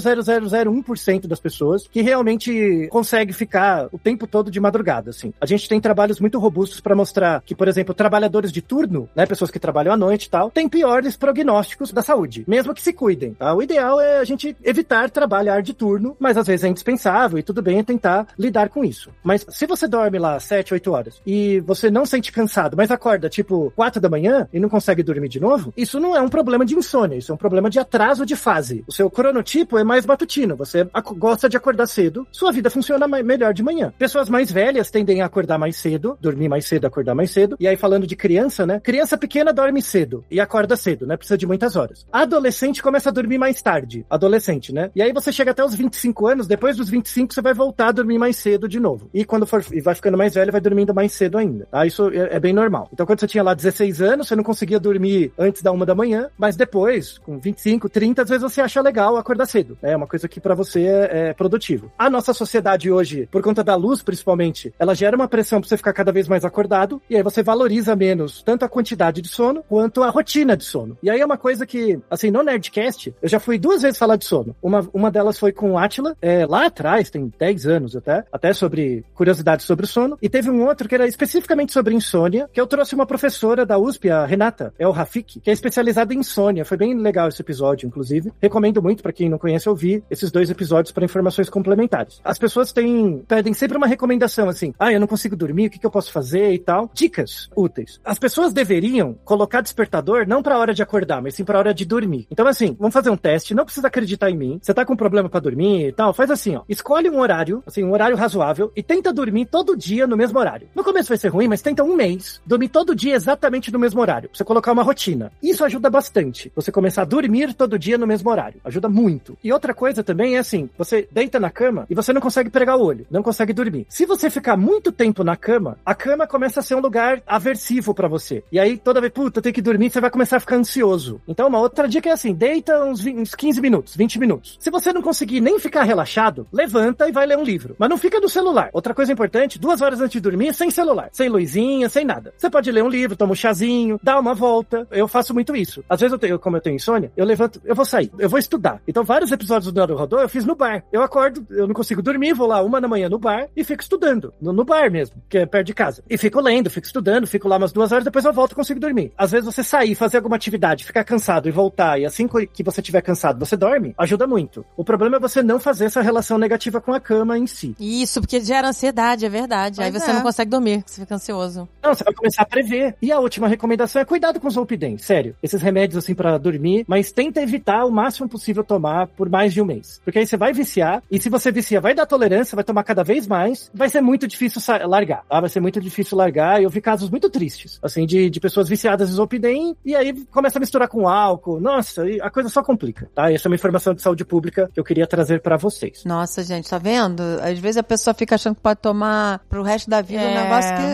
0,00001% das pessoas que realmente consegue ficar o tempo todo de madrugada, assim. A gente tem trabalhos muito robustos pra mostrar que, por exemplo, trabalhadores de turno, né, pessoas que trabalham à noite e tal, têm piores prognósticos da saúde, mesmo que se cuidem, tá? O ideal é a gente evitar trabalhar de turno, mas às vezes é indispensável e tudo bem é tentar lidar com isso. Mas se você dorme lá 7, 8 horas e você não sente cansado, mas acorda tipo 4 da manhã e não consegue dormir de novo, isso não é um problema de insônia, isso é um problema de atraso de fase. O seu cronotipo é mais matutino, você gosta de acordar cedo, sua vida funciona melhor de manhã. Pessoas mais velhas tendem a acordar mais cedo, dormir mais cedo, acordar mais cedo. E aí falando de criança, né? Criança pequena dorme cedo e acorda cedo, né? Precisa de muitas horas. Adolescente começa a dormir mais tarde. Adolescente, né? E aí você chega até os 25 anos, depois dos 25 você vai voltar a dormir mais cedo de novo. E quando vai ficando mais velho, vai dormindo mais cedo ainda, tá? Isso é bem normal. Então quando você tinha lá 16 anos, você não conseguia dormir antes da 1 da manhã, mas depois, com 25, 30, às vezes você acha legal acordar cedo. É uma coisa que pra você é produtivo. A nossa sociedade hoje, por conta da luz principalmente, ela gera uma pressão pra você ficar cada vez mais acordado, e aí você valoriza menos tanto a quantidade de sono, quanto a rotina de sono. E aí é uma coisa que, assim, no Nerdcast, eu já fui 2 vezes falar de sono. Uma delas foi com o Átila, lá atrás, tem 10 anos até sobre curiosidades sobre o sono, e teve um outro que era especificamente sobre insônia, que eu trouxe uma professora da USP, a Renata El Rafik, que é especializada em insônia. Foi bem legal esse episódio, inclusive. Recomendo muito pra quem não conhece ouvir esses 2 episódios para informações complementares. As pessoas pedem sempre uma recomendação, assim, eu não consigo dormir, o que eu posso fazer e tal. Dicas úteis. As pessoas deveriam colocar despertador não pra hora de acordar, mas sim pra hora de dormir. Então, assim, vamos fazer um teste, não precisa acreditar em mim. Você tá com problema pra dormir e tal, faz assim, escolhe um horário, assim, um horário razoável e tenta dormir todo dia no mesmo horário. No começo vai ser ruim, mas tenta 1 mês, dormir todo dia exatamente no mesmo horário. Pra você colocar uma rotina. Isso ajuda bastante. Você começar a dormir todo dia no mesmo horário. Ajuda muito. E outra coisa também é assim, você deita na cama e você não consegue pregar o olho, não consegue dormir. Se você ficar muito tempo na cama, a cama começa a ser um lugar aversivo pra você. E aí toda vez, eu tenho que dormir, você vai começar a ficar ansioso. Então uma outra dica é assim, deita uns 15 minutos, 20 minutos. Se você não conseguir nem ficar relaxado, levanta e vai ler um livro. Mas não fica no celular. Outra coisa importante, 2 horas antes de dormir, sem celular, sem luzinha, sem nada. Você pode ler um livro, toma um chazinho, dá uma volta. Eu faço muito isso. Às vezes, como eu tenho insônia, eu levanto, eu vou sair, eu vou estudar. Então vários episódios do Naruhodô eu fiz no bar. Eu acordo, eu não consigo dormir, vou lá 1 da manhã no bar e fico estudando. No bar mesmo, que é perto de casa. E fico lendo, fico estudando, fico lá umas 2 horas, depois eu volto e consigo dormir. Às vezes você sair, fazer alguma atividade, ficar cansado e voltar, e assim que você estiver cansado, você dorme, ajuda muito. O problema é você não fazer essa relação negativa com a cama em si. Isso, porque gera ansiedade, é verdade. Aí você não consegue dormir, você fica ansioso. Não, você vai começar a prever. E a última recomendação é cuidado com os Zolpidem, sério. Esses remédios assim pra dormir, mas tenta evitar o máximo possível tomar por mais de 1 mês. Porque aí você vai viciar, e se você viciar, vai dar tolerância, vai tomar cada vez mais, vai ser muito difícil largar, tá? Vai ser muito difícil largar. Eu vi casos muito tristes, assim, de pessoas viciadas em Zolpidem, e aí começa a misturar com álcool. Nossa, a coisa só complica, tá? Essa é uma informação de saúde pública que eu queria trazer pra vocês. Nossa, gente, tá vendo? Às vezes a pessoa fica achando que pode tomar pro resto da vida um negócio que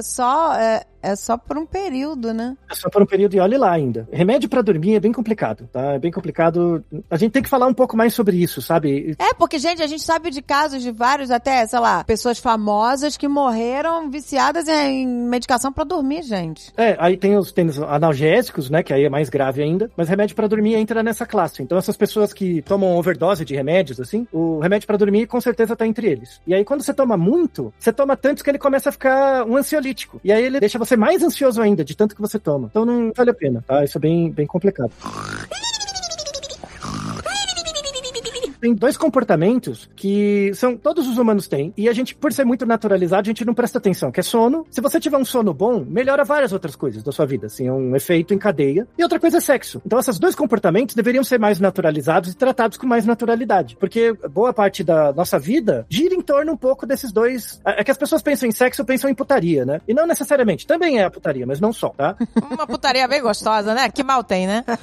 é só por um período, né? É só por um período e olhe lá ainda. Remédio pra dormir é bem complicado, tá? É bem complicado. A gente tem que falar um pouco mais sobre isso, sabe? Porque, gente, a gente sabe de casos de vários, até, sei lá, pessoas famosas que morreram viciadas em medicação pra dormir, gente. Aí tem os analgésicos, né? Que aí é mais grave ainda. Mas remédio pra dormir entra nessa classe. Então essas pessoas que tomam overdose de remédios, assim, o remédio pra dormir com certeza tá entre eles. E aí quando você toma muito, você toma tantos que ele começa a ficar um ansiolítico. E aí ele deixa você mais ansioso ainda, de tanto que você toma. Então não vale a pena, tá? Isso é bem complicado. tem dois comportamentos que todos os humanos têm, e a gente, por ser muito naturalizado, a gente não presta atenção, que é sono. Se você tiver um sono bom, melhora várias outras coisas da sua vida, assim, é um efeito em cadeia. E outra coisa é sexo. Então, esses dois comportamentos deveriam ser mais naturalizados e tratados com mais naturalidade, porque boa parte da nossa vida gira em torno um pouco desses dois. É que as pessoas pensam em sexo, pensam em putaria, né? E não necessariamente. Também é a putaria, mas não só, tá? Uma putaria bem gostosa, né? Que mal tem, né?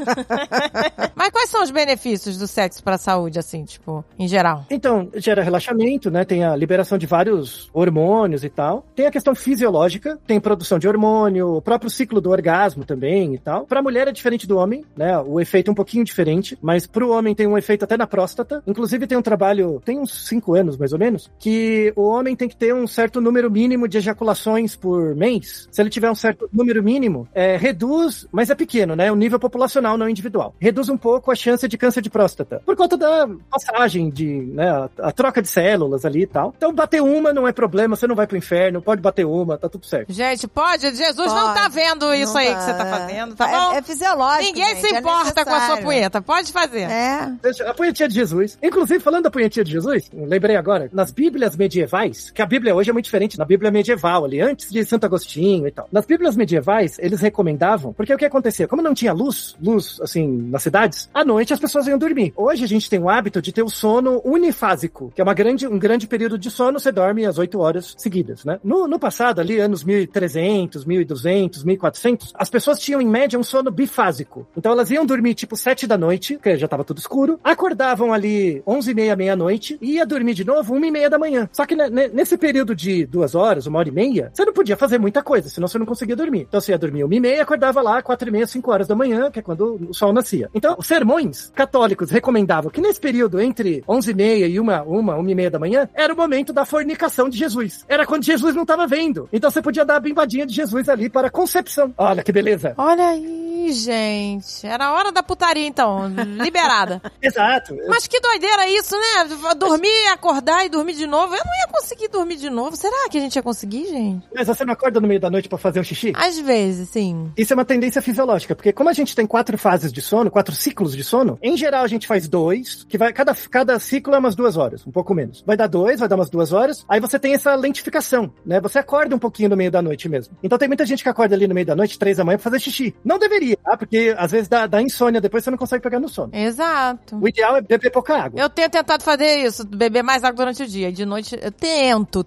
Mas quais são os benefícios do sexo pra saúde, assim, tipo, em geral? Então, gera relaxamento, né? Tem a liberação de vários hormônios e tal. Tem a questão fisiológica, tem produção de hormônio, o próprio ciclo do orgasmo também e tal. Pra mulher é diferente do homem, né? O efeito é um pouquinho diferente, mas pro homem tem um efeito até na próstata. Inclusive tem um trabalho, tem uns 5 anos mais ou menos, que o homem tem que ter um certo número mínimo de ejaculações por mês. Se ele tiver um certo número mínimo, reduz, mas é pequeno, né? O nível populacional, não individual. Reduz um pouco a chance de câncer de próstata. Por conta da passagem de, né, a troca de células ali e tal. Então, bater uma não é problema, você não vai pro inferno, pode bater uma, tá tudo certo. Gente, pode? Jesus não tá vendo isso aí que você tá fazendo, tá bom? É fisiológico, Ninguém se importa com a sua punheta, pode fazer. A punhetinha de Jesus. Inclusive, falando da punhetinha de Jesus, lembrei agora, nas Bíblias medievais, que a Bíblia hoje é muito diferente na Bíblia medieval, ali, antes de Santo Agostinho e tal. Nas Bíblias medievais, eles recomendavam, porque o que acontecia? Como não tinha luz, assim, nas cidades, à noite as pessoas iam dormir. Hoje a gente tem o hábito de ter o sono unifásico, que é um grande período de sono, você dorme às 8 horas seguidas, né? No passado, ali, anos 1300, 1200, 1400, as pessoas tinham, em média, um sono bifásico. Então elas iam dormir, tipo, 7 da noite, porque já tava tudo escuro, acordavam ali 11h30, meia-noite, e ia dormir de novo 1h30 da manhã. Só que nesse período de 2 horas, 1h30, você não podia fazer muita coisa, senão você não conseguia dormir. Então você ia dormir 1h30, acordava lá 4h30, 5 horas da manhã, que é quando o sol nascia. Então, os sermões católicos recomendavam que nesse período entre 11h30 e 1h30 da manhã, era o momento da fornicação de Jesus. Era quando Jesus não estava vendo. Então você podia dar a bimbadinha de Jesus ali para a concepção. Olha que beleza. Olha aí, gente. Era a hora da putaria, então. Liberada. Exato. Mas que doideira isso, né? Dormir, acordar e dormir de novo. Eu não ia conseguir dormir de novo. Será que a gente ia conseguir, gente? Mas você não acorda no meio da noite para fazer um xixi? Às vezes, sim. Isso é uma tendência fisiológica, porque como a gente tem 4 fases de sono, 4 ciclos de sono, em geral a gente faz 2, que vai, cada ciclo é umas 2 horas, um pouco menos. Vai dar 2, vai dar umas 2 horas, aí você tem essa lentificação, né? Você acorda um pouquinho no meio da noite mesmo. Então tem muita gente que acorda ali no meio da noite, 3 da manhã, pra fazer xixi. Não deveria, tá? Porque às vezes dá insônia, depois você não consegue pegar no sono. Exato. O ideal é beber pouca água. Eu tenho tentado fazer isso, beber mais água durante o dia. De noite, eu tento,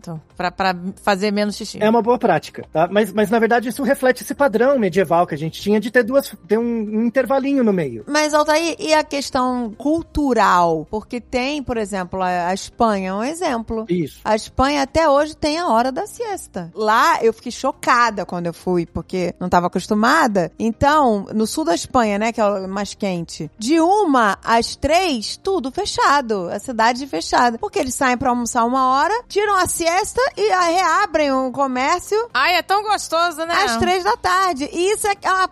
pra fazer menos xixi. É uma boa prática, tá? Mas na verdade isso reflete esse padrão medieval que a gente tinha de ter um intervalinho no meio. Mas, Altair, e a questão cultural? Porque tem, por exemplo, a Espanha é um exemplo. Isso. A Espanha até hoje tem a hora da siesta. Lá eu fiquei chocada quando eu fui, porque não estava acostumada. Então, no sul da Espanha, né, que é o mais quente, de 1 às 3, tudo fechado. A cidade fechada. Porque eles saem pra almoçar 1 hora, tiram a siesta e aí reabrem o comércio. Ai, é tão gostoso, né? Às 3 da tarde. E isso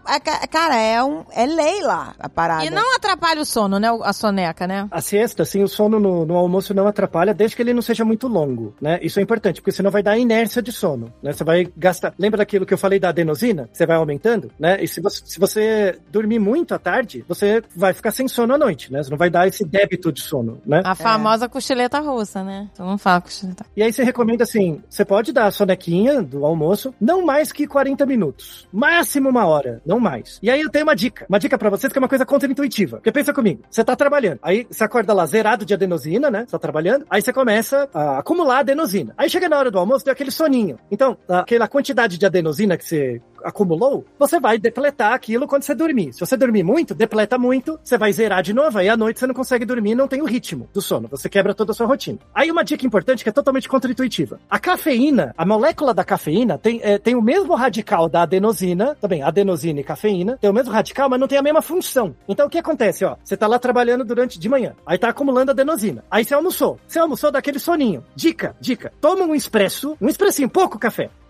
cara, é lei lá, a parada. E não atrapalha o sono, né? A soneca, né? A siesta, assim, o sono no almoço não atrapalha, desde que ele não seja muito longo, né? Isso é importante, porque senão vai dar inércia de sono, né? Você vai gastar... Lembra daquilo que eu falei da adenosina? Você vai aumentando, né? E se você dormir muito à tarde, você vai ficar sem sono à noite, né? Você não vai dar esse débito de sono, né? A famosa cochileta russa, né? Tu não fala cochileta. E aí você recomenda, assim, você pode dar a sonequinha do almoço, não mais que 40 minutos. Máximo 1 hora, não mais. E aí eu tenho uma dica pra vocês que é uma coisa contra-intuitiva. Porque pensa comigo, você tá trabalhando, aí você acorda lá zerado de adenosina, né? Você tá trabalhando, aí você começa a acumular adenosina. Aí chega na hora do almoço, deu aquele soninho. Então, aquela quantidade de adenosina que você acumulou, você vai depletar aquilo quando você dormir. Se você dormir muito, depleta muito, você vai zerar de novo, aí à noite você não consegue dormir, não tem o ritmo do sono, você quebra toda a sua rotina. Aí uma dica importante que é totalmente contra-intuitiva. A cafeína, a molécula da cafeína tem o mesmo radical da adenosina, também adenosina e cafeína, tem o mesmo radical, mas não tem a mesma função. Então o que acontece, ó, você tá lá trabalhando de manhã, aí tá acumulando adenosina, aí você almoçou dá aquele soninho. Dica, toma um expressinho, pouco café,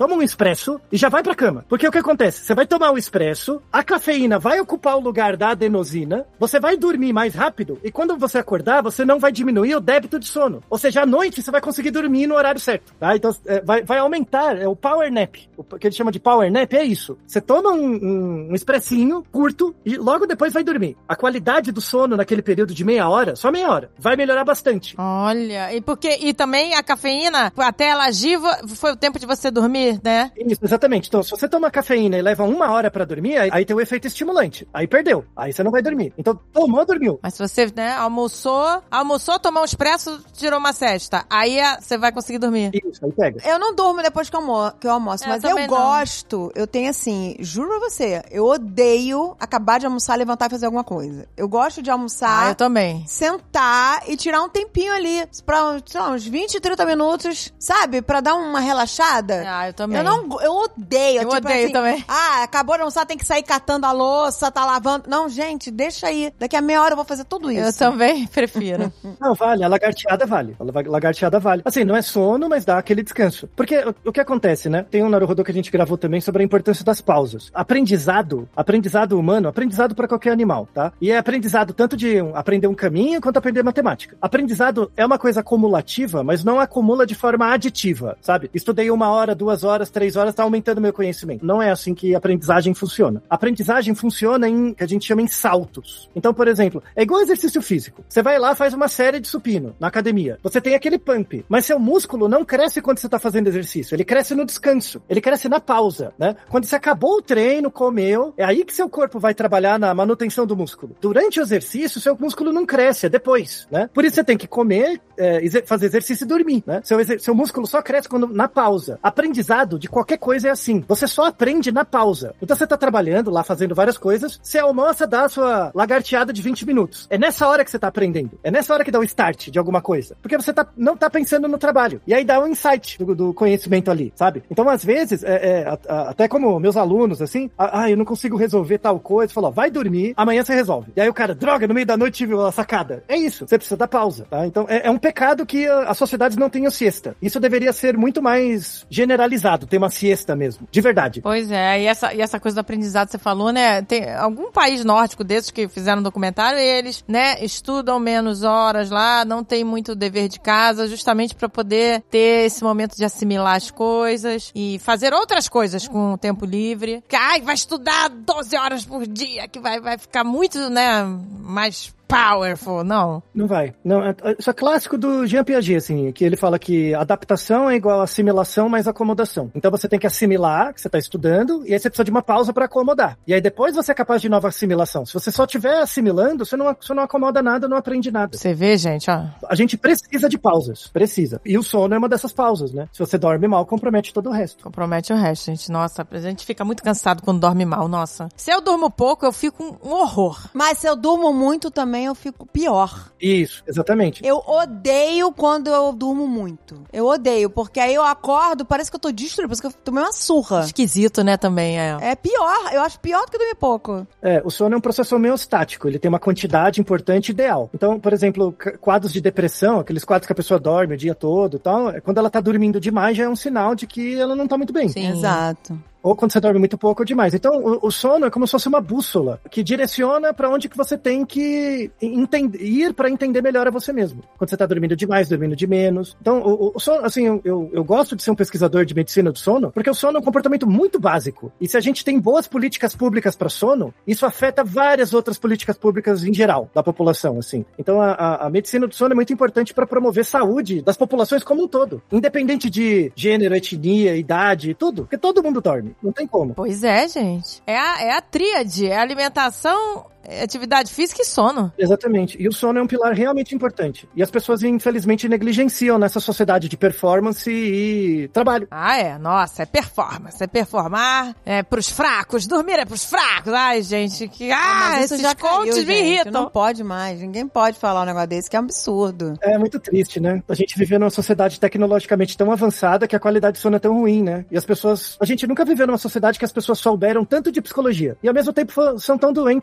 toma um expresso e já vai pra cama. Porque o que acontece? Você vai tomar o expresso, a cafeína vai ocupar o lugar da adenosina, você vai dormir mais rápido e quando você acordar, você não vai diminuir o débito de sono. Ou seja, à noite você vai conseguir dormir no horário certo, tá? Então, vai aumentar, o power nap. O que ele chama de power nap é isso. Você toma um expressinho curto e logo depois vai dormir. A qualidade do sono naquele período de meia hora, só meia hora, vai melhorar bastante. Olha, e também a cafeína, até ela agir, foi o tempo de você dormir, né? Isso, exatamente. Então, se você toma cafeína e leva 1 hora pra dormir, aí tem o efeito estimulante. Aí perdeu. Aí você não vai dormir. Então, tomou, dormiu. Mas se você, né, almoçou, tomou um expresso, tirou uma cesta. Aí você vai conseguir dormir. Isso, aí pega. Eu não durmo depois que eu almoço, mas eu gosto, eu tenho assim, juro pra você, eu odeio acabar de almoçar, levantar e fazer alguma coisa. Eu gosto de almoçar, eu também. sentar e tirar um tempinho ali, pra, sei lá, uns 20, 30 minutos, sabe? Pra dar uma relaxada. Eu também. Eu odeio. Eu odeio assim, também. Acabou de almoçar, tem que sair catando a louça, tá lavando. Não, gente, deixa aí. Daqui a meia hora eu vou fazer tudo isso. Eu também prefiro. Não, vale. A lagarteada vale. Assim, não é sono, mas dá aquele descanso. Porque o que acontece, né? Tem um Naruhodô que a gente gravou também sobre a importância das pausas. Aprendizado humano, aprendizado pra qualquer animal, tá? E é aprendizado tanto de aprender um caminho quanto aprender matemática. Aprendizado é uma coisa acumulativa, mas não acumula de forma aditiva, sabe? Estudei 1 hora, 2 horas, 3 horas, tá aumentando meu conhecimento. Não é assim que a aprendizagem funciona. A aprendizagem funciona que a gente chama em saltos. Então, por exemplo, é igual exercício físico. Você vai lá, faz uma série de supino na academia. Você tem aquele pump, mas seu músculo não cresce quando você tá fazendo exercício. Ele cresce no descanso. Ele cresce na pausa, né? Quando você acabou o treino, comeu, é aí que seu corpo vai trabalhar na manutenção do músculo. Durante o exercício, seu músculo não cresce, é depois, né? Por isso você tem que comer, fazer exercício e dormir, né? Seu músculo só cresce na pausa. Aprendizado de qualquer coisa é assim. Você só aprende na pausa. Então você tá trabalhando lá, fazendo várias coisas, você almoça, dá a sua lagarteada de 20 minutos. É nessa hora que você tá aprendendo. É nessa hora que dá o start de alguma coisa. Porque você não tá pensando no trabalho. E aí dá um insight do conhecimento ali, sabe? Então, às vezes, até como meus alunos, assim, eu não consigo resolver tal coisa, falou, vai dormir, amanhã você resolve. E aí o cara, droga, no meio da noite tive uma sacada. É isso, você precisa dar pausa, tá? Então, é um pecado que as sociedades não tenham siesta. Isso deveria ser muito mais generalizado, ter uma siesta mesmo, de verdade. Pois é, e essa coisa do aprendizado que você falou, né? Tem algum país nórdico desses que fizeram um documentário, eles, né, estudam menos horas lá, não tem muito dever de casa, justamente pra poder ter esse momento de assimilar as coisas e fazer outras coisas com o tempo livre. Que, vai estudar 12 horas por dia, que vai ficar muito, né, mais powerful, não? Não vai. Não, isso é clássico do Jean Piaget, assim, que ele fala que adaptação é igual a assimilação mais acomodação. Então você tem que assimilar, que você está estudando, e aí você precisa de uma pausa para acomodar. E aí depois você é capaz de nova assimilação. Se você só estiver assimilando, você não acomoda nada, não aprende nada. Você vê, gente, ó. A gente precisa de pausas. Precisa. E o sono é uma dessas pausas, né? Se você dorme mal, compromete todo o resto. Compromete o resto, gente. Nossa, a gente fica muito cansado quando dorme mal, nossa. Se eu durmo pouco, eu fico um horror. Mas se eu durmo muito também, eu fico pior. Isso, exatamente. Eu odeio quando eu durmo muito. Eu odeio, porque aí eu acordo, parece que eu tô destruída, parece que eu tomei uma surra. Esquisito, né, também, É pior, eu acho pior do que dormir pouco. O sono é um processo homeostático, ele tem uma quantidade importante ideal. Então, por exemplo, quadros de depressão, aqueles quadros que a pessoa dorme o dia todo e tal, quando ela tá dormindo demais já é um sinal de que ela não tá muito bem. Sim. Exato. Ou quando você dorme muito pouco ou demais. Então, o sono é como se fosse uma bússola que direciona pra onde que você tem que ir pra entender melhor a você mesmo. Quando você tá dormindo demais, dormindo de menos. Então, o sono, assim, eu gosto de ser um pesquisador de medicina do sono, porque o sono é um comportamento muito básico. E se a gente tem boas políticas públicas pra sono, isso afeta várias outras políticas públicas em geral da população, assim. Então, a medicina do sono é muito importante pra promover saúde das populações como um todo. Independente de gênero, etnia, idade, tudo. Porque todo mundo dorme. Não tem como. Pois é, gente. É a tríade. É alimentação, atividade física e sono. Exatamente. E o sono é um pilar realmente importante. E as pessoas, infelizmente, negligenciam nessa sociedade de performance e trabalho. Nossa, é performance. É performar, é pros fracos. Dormir é pros fracos. Ai, gente, mas esses contos me irritam. Não pode mais. Ninguém pode falar um negócio desse, que é um absurdo. É muito triste, né? A gente vive numa sociedade tecnologicamente tão avançada que a qualidade de sono é tão ruim, né? E as pessoas... A gente nunca viveu numa sociedade que as pessoas souberam tanto de psicologia. E ao mesmo tempo são tão doentes mentalmente.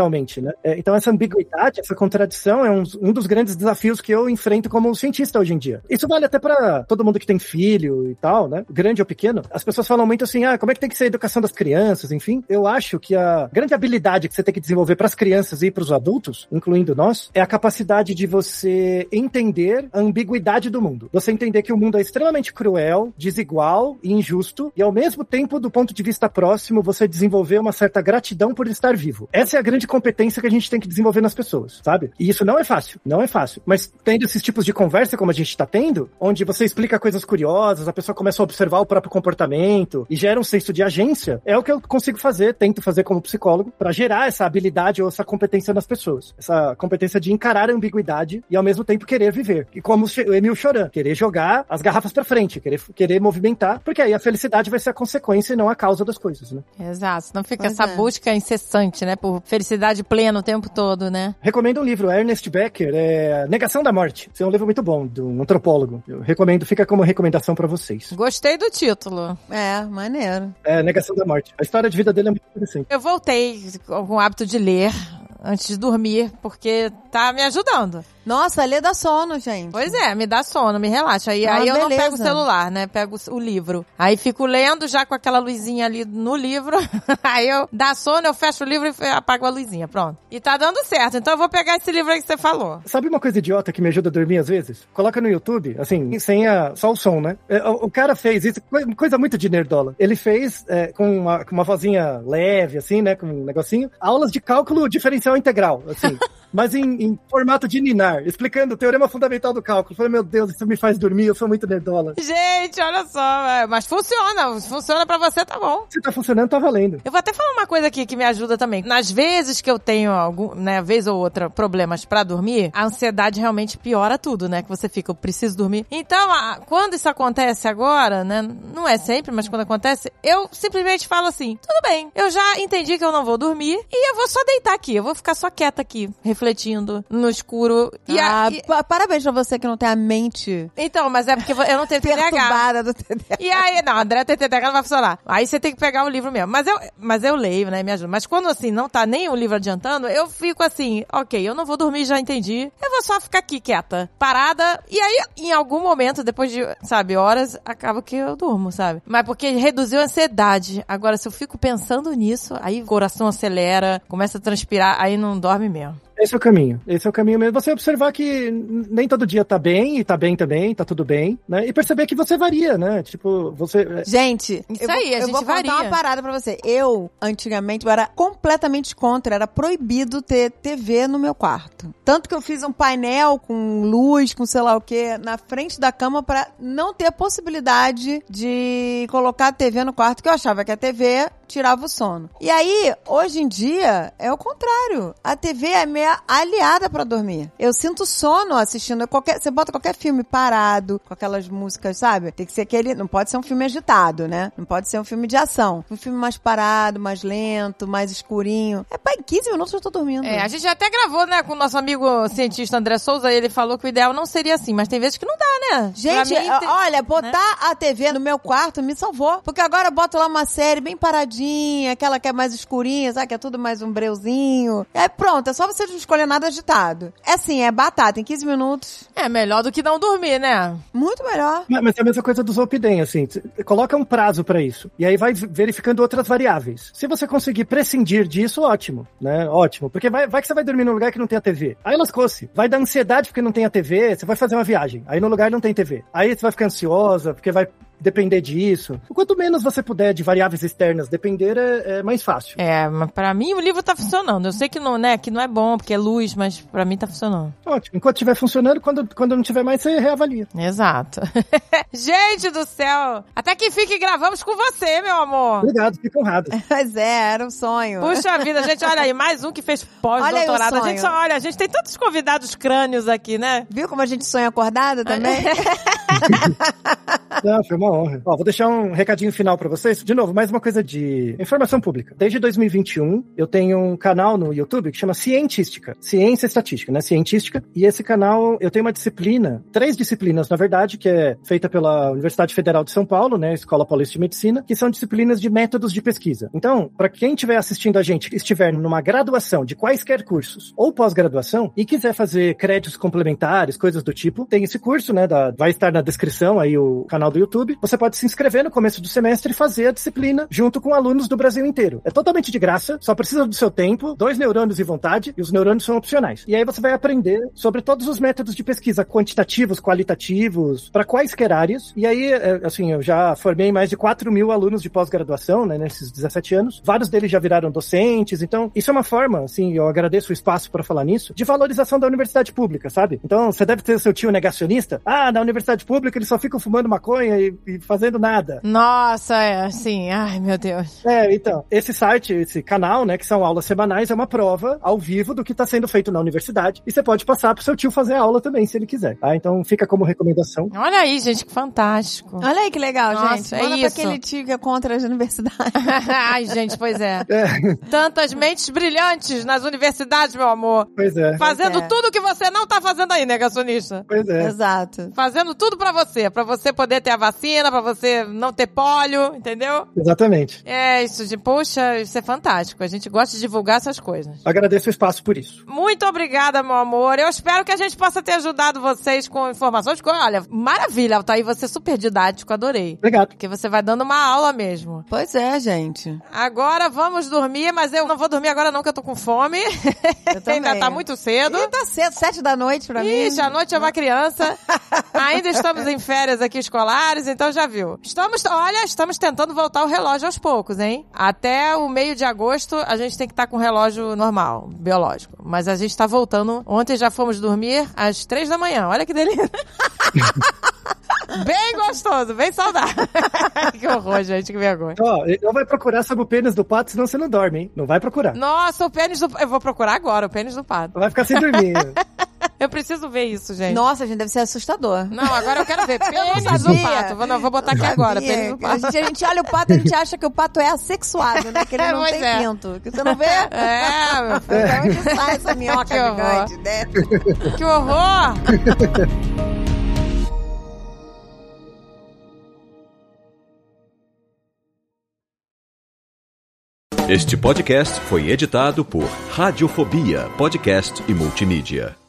realmente, né? Então essa ambiguidade, essa contradição é um dos grandes desafios que eu enfrento como cientista hoje em dia. Isso vale até pra todo mundo que tem filho e tal, né? Grande ou pequeno. As pessoas falam muito assim, como é que tem que ser a educação das crianças, enfim. Eu acho que a grande habilidade que você tem que desenvolver pras crianças e pros adultos, incluindo nós, é a capacidade de você entender a ambiguidade do mundo. Você entender que o mundo é extremamente cruel, desigual e injusto, e ao mesmo tempo, do ponto de vista próximo, você desenvolver uma certa gratidão por estar vivo. Essa é a grande competência que a gente tem que desenvolver nas pessoas, sabe? E isso não é fácil, não é fácil. Mas tendo esses tipos de conversa como a gente tá tendo, onde você explica coisas curiosas, a pessoa começa a observar o próprio comportamento e gera um senso de agência, é o que eu consigo fazer, tento fazer como psicólogo, pra gerar essa habilidade ou essa competência nas pessoas. Essa competência de encarar a ambiguidade e ao mesmo tempo querer viver. E como o Emil Choran, querer jogar as garrafas pra frente, querer movimentar, porque aí a felicidade vai ser a consequência e não a causa das coisas, né? Exato, não fica essa busca incessante, né, por felicidade plena o tempo todo, né? Recomendo um livro, Ernest Becker, Negação da Morte. Esse é um livro muito bom, de um antropólogo. Eu recomendo, fica como recomendação pra vocês. Gostei do título. Maneiro. Negação da Morte. A história de vida dele é muito interessante. Eu voltei com o hábito de ler antes de dormir, porque tá me ajudando. Nossa, lê dá sono, gente. Pois é, me dá sono, me relaxa. Aí eu não pego o celular, né? Pego o livro. Aí fico lendo já com aquela luzinha ali no livro. Aí dá sono, eu fecho o livro e apago a luzinha. Pronto. E tá dando certo. Então eu vou pegar esse livro aí que você falou. Sabe uma coisa idiota que me ajuda a dormir às vezes? Coloca no YouTube, assim, sem só o som, né? O cara fez isso, coisa muito de nerdola. Ele fez com uma vozinha leve, assim, né? Com um negocinho. Aulas de cálculo diferencial integral, assim. Mas em formato de ninar, explicando o teorema fundamental do cálculo. Eu falei, meu Deus, isso me faz dormir, eu sou muito nerdola. Gente, olha só, mas funciona pra você, tá bom. Se tá funcionando, tá valendo. Eu vou até falar uma coisa aqui que me ajuda também. Nas vezes que eu tenho vez ou outra, problemas pra dormir, a ansiedade realmente piora tudo, né? Que você fica, eu preciso dormir. Então, quando isso acontece agora, né? Não é sempre, mas quando acontece, eu simplesmente falo assim, tudo bem, eu já entendi que eu não vou dormir e eu vou só deitar aqui, eu vou ficar só quieta aqui, refletindo no escuro. Parabéns pra você que não tem a mente... Então, mas é porque eu não tenho TDAH. do TDAH. E aí, não, André tem TDAH, não vai funcionar. Aí você tem que pegar o livro mesmo. Mas eu leio, né, me ajuda. Mas quando, assim, não tá nem o livro adiantando, eu fico assim, ok, eu não vou dormir, já entendi. Eu vou só ficar aqui quieta, parada. E aí, em algum momento, depois de, horas, acaba que eu durmo, sabe? Mas porque reduziu a ansiedade. Agora, se eu fico pensando nisso, aí o coração acelera, começa a transpirar, aí não dorme mesmo. Esse é o caminho mesmo. Você observar que nem todo dia tá bem, e tá bem também, tá tudo bem, né? E perceber que você varia, né? Tipo, você... Gente, eu vou contar uma parada pra você. Eu, antigamente, era completamente contra, era proibido ter TV no meu quarto. Tanto que eu fiz um painel com luz, com sei lá o que, na frente da cama pra não ter a possibilidade de colocar a TV no quarto, que eu achava que a TV tirava o sono. E aí, hoje em dia, é o contrário. A TV é minha aliada pra dormir. Eu sinto sono assistindo você bota qualquer filme parado, com aquelas músicas, sabe? Tem que ser aquele, não pode ser um filme agitado, né? Não pode ser um filme de ação. Um filme mais parado, mais lento, mais escurinho. Em 15 minutos eu tô dormindo. A gente até gravou, né, com o nosso amigo cientista André Souza, e ele falou que o ideal não seria assim, mas tem vezes que não dá, né? Gente, olha, botar a TV no meu quarto me salvou. Porque agora eu boto lá uma série bem paradinha, aquela que é mais escurinha, sabe? Que é tudo mais um breuzinho. Aí pronto, é só você não escolher nada agitado. É assim, é batata, em 15 minutos. É melhor do que não dormir, né? Muito melhor. Mas é a mesma coisa do Zolpidem, assim. Coloca um prazo pra isso. E aí vai verificando outras variáveis. Se você conseguir prescindir disso, ótimo, né? Ótimo. Porque vai que você vai dormir num lugar que não tem a TV. Aí lascou-se. Vai dar ansiedade porque não tem a TV, você vai fazer uma viagem. Aí no lugar não tem TV. Aí você vai ficar ansiosa porque vai depender disso. Quanto menos você puder de variáveis externas depender, é mais fácil. Mas pra mim o livro tá funcionando. Eu sei que não é bom, porque é luz, mas pra mim tá funcionando. Ótimo. Enquanto estiver funcionando, quando não tiver mais, você reavalia. Exato. Gente do céu! Até que fique gravamos com você, meu amor. Obrigado, fico honrado. Mas era um sonho. Puxa vida, gente, olha aí, mais um que fez pós-doutorado. A gente tem tantos convidados crânios aqui, né? Viu como a gente sonha acordada também? Não, foi uma uma honra. Ó, vou deixar um recadinho final pra vocês. De novo, mais uma coisa de informação pública. Desde 2021, eu tenho um canal no YouTube que chama Cientística. Ciência e Estatística, né? Cientística. E esse canal, eu tenho uma disciplina, 3 disciplinas, na verdade, que é feita pela Universidade Federal de São Paulo, né? Escola Paulista de Medicina, que são disciplinas de métodos de pesquisa. Então, para quem estiver assistindo a gente, estiver numa graduação de quaisquer cursos ou pós-graduação e quiser fazer créditos complementares, coisas do tipo, tem esse curso, né? Vai estar na descrição aí o canal do YouTube. Você pode se inscrever no começo do semestre e fazer a disciplina junto com alunos do Brasil inteiro. É totalmente de graça, só precisa do seu tempo, 2 neurônios e vontade, e os neurônios são opcionais. E aí você vai aprender sobre todos os métodos de pesquisa, quantitativos, qualitativos, para quaisquer áreas. E aí, assim, eu já formei mais de 4.000 alunos de pós-graduação, né, nesses 17 anos. Vários deles já viraram docentes, então isso é uma forma, assim, eu agradeço o espaço para falar nisso, de valorização da universidade pública, sabe? Então, você deve ter o seu tio negacionista. Ah, na universidade pública eles só ficam fumando maconha e fazendo nada. Nossa, sim. Ai, meu Deus. Então, esse site, esse canal, né, que são aulas semanais, é uma prova ao vivo do que está sendo feito na universidade. E você pode passar pro seu tio fazer a aula também, se ele quiser. Tá? Então, fica como recomendação. Olha aí, gente, que fantástico. Olha aí que legal, Nossa, gente. é Manda isso. pra aquele tio que é contra as universidades. Ai, gente, pois é. Tantas mentes brilhantes nas universidades, meu amor. Pois é. Fazendo Pois é. tudo que você não tá fazendo aí, negacionista. Pois é. Exato. Fazendo tudo pra você poder ter a vacina, pra você não ter pólio, entendeu? Exatamente. É, poxa, isso é fantástico. A gente gosta de divulgar essas coisas. Agradeço o espaço por isso. Muito obrigada, meu amor. Eu espero que a gente possa ter ajudado vocês com informações. Olha, maravilha, Altair, você é super didático, adorei. Obrigado. Porque você vai dando uma aula mesmo. Pois é, gente. Agora vamos dormir, mas eu não vou dormir agora não, que eu tô com fome. Eu também. Ainda tá muito cedo. E tá cedo, 7 da noite pra mim. Ixi, a noite é uma criança. Ainda estamos em férias aqui escolares, então já viu. Estamos tentando voltar o relógio aos poucos, hein? Até o meio de agosto a gente tem que estar com o relógio normal, biológico. Mas a gente tá voltando. Ontem já fomos dormir às 3 da manhã. Olha que delícia. Bem gostoso, bem saudável. Que horror, gente, que vergonha. Ó, não vai procurar sobre o pênis do pato, senão você não dorme, hein? Não vai procurar. Nossa, o pênis do... Eu vou procurar agora, o pênis do pato. Vai ficar sem dormir. Eu preciso ver isso, gente. Nossa, gente, deve ser assustador. Não, agora eu quero ver. Pênis do pato. Vou botar aqui agora, pênis do pato. A gente olha o pato, a gente acha que o pato é assexuado, né? Que ele não Pois tem é. pinto. Que você não vê? É, meu filho. De onde sai essa minhoca Que horror. gigante, né? Que horror! Este podcast foi editado por Radiofobia, podcast e multimídia.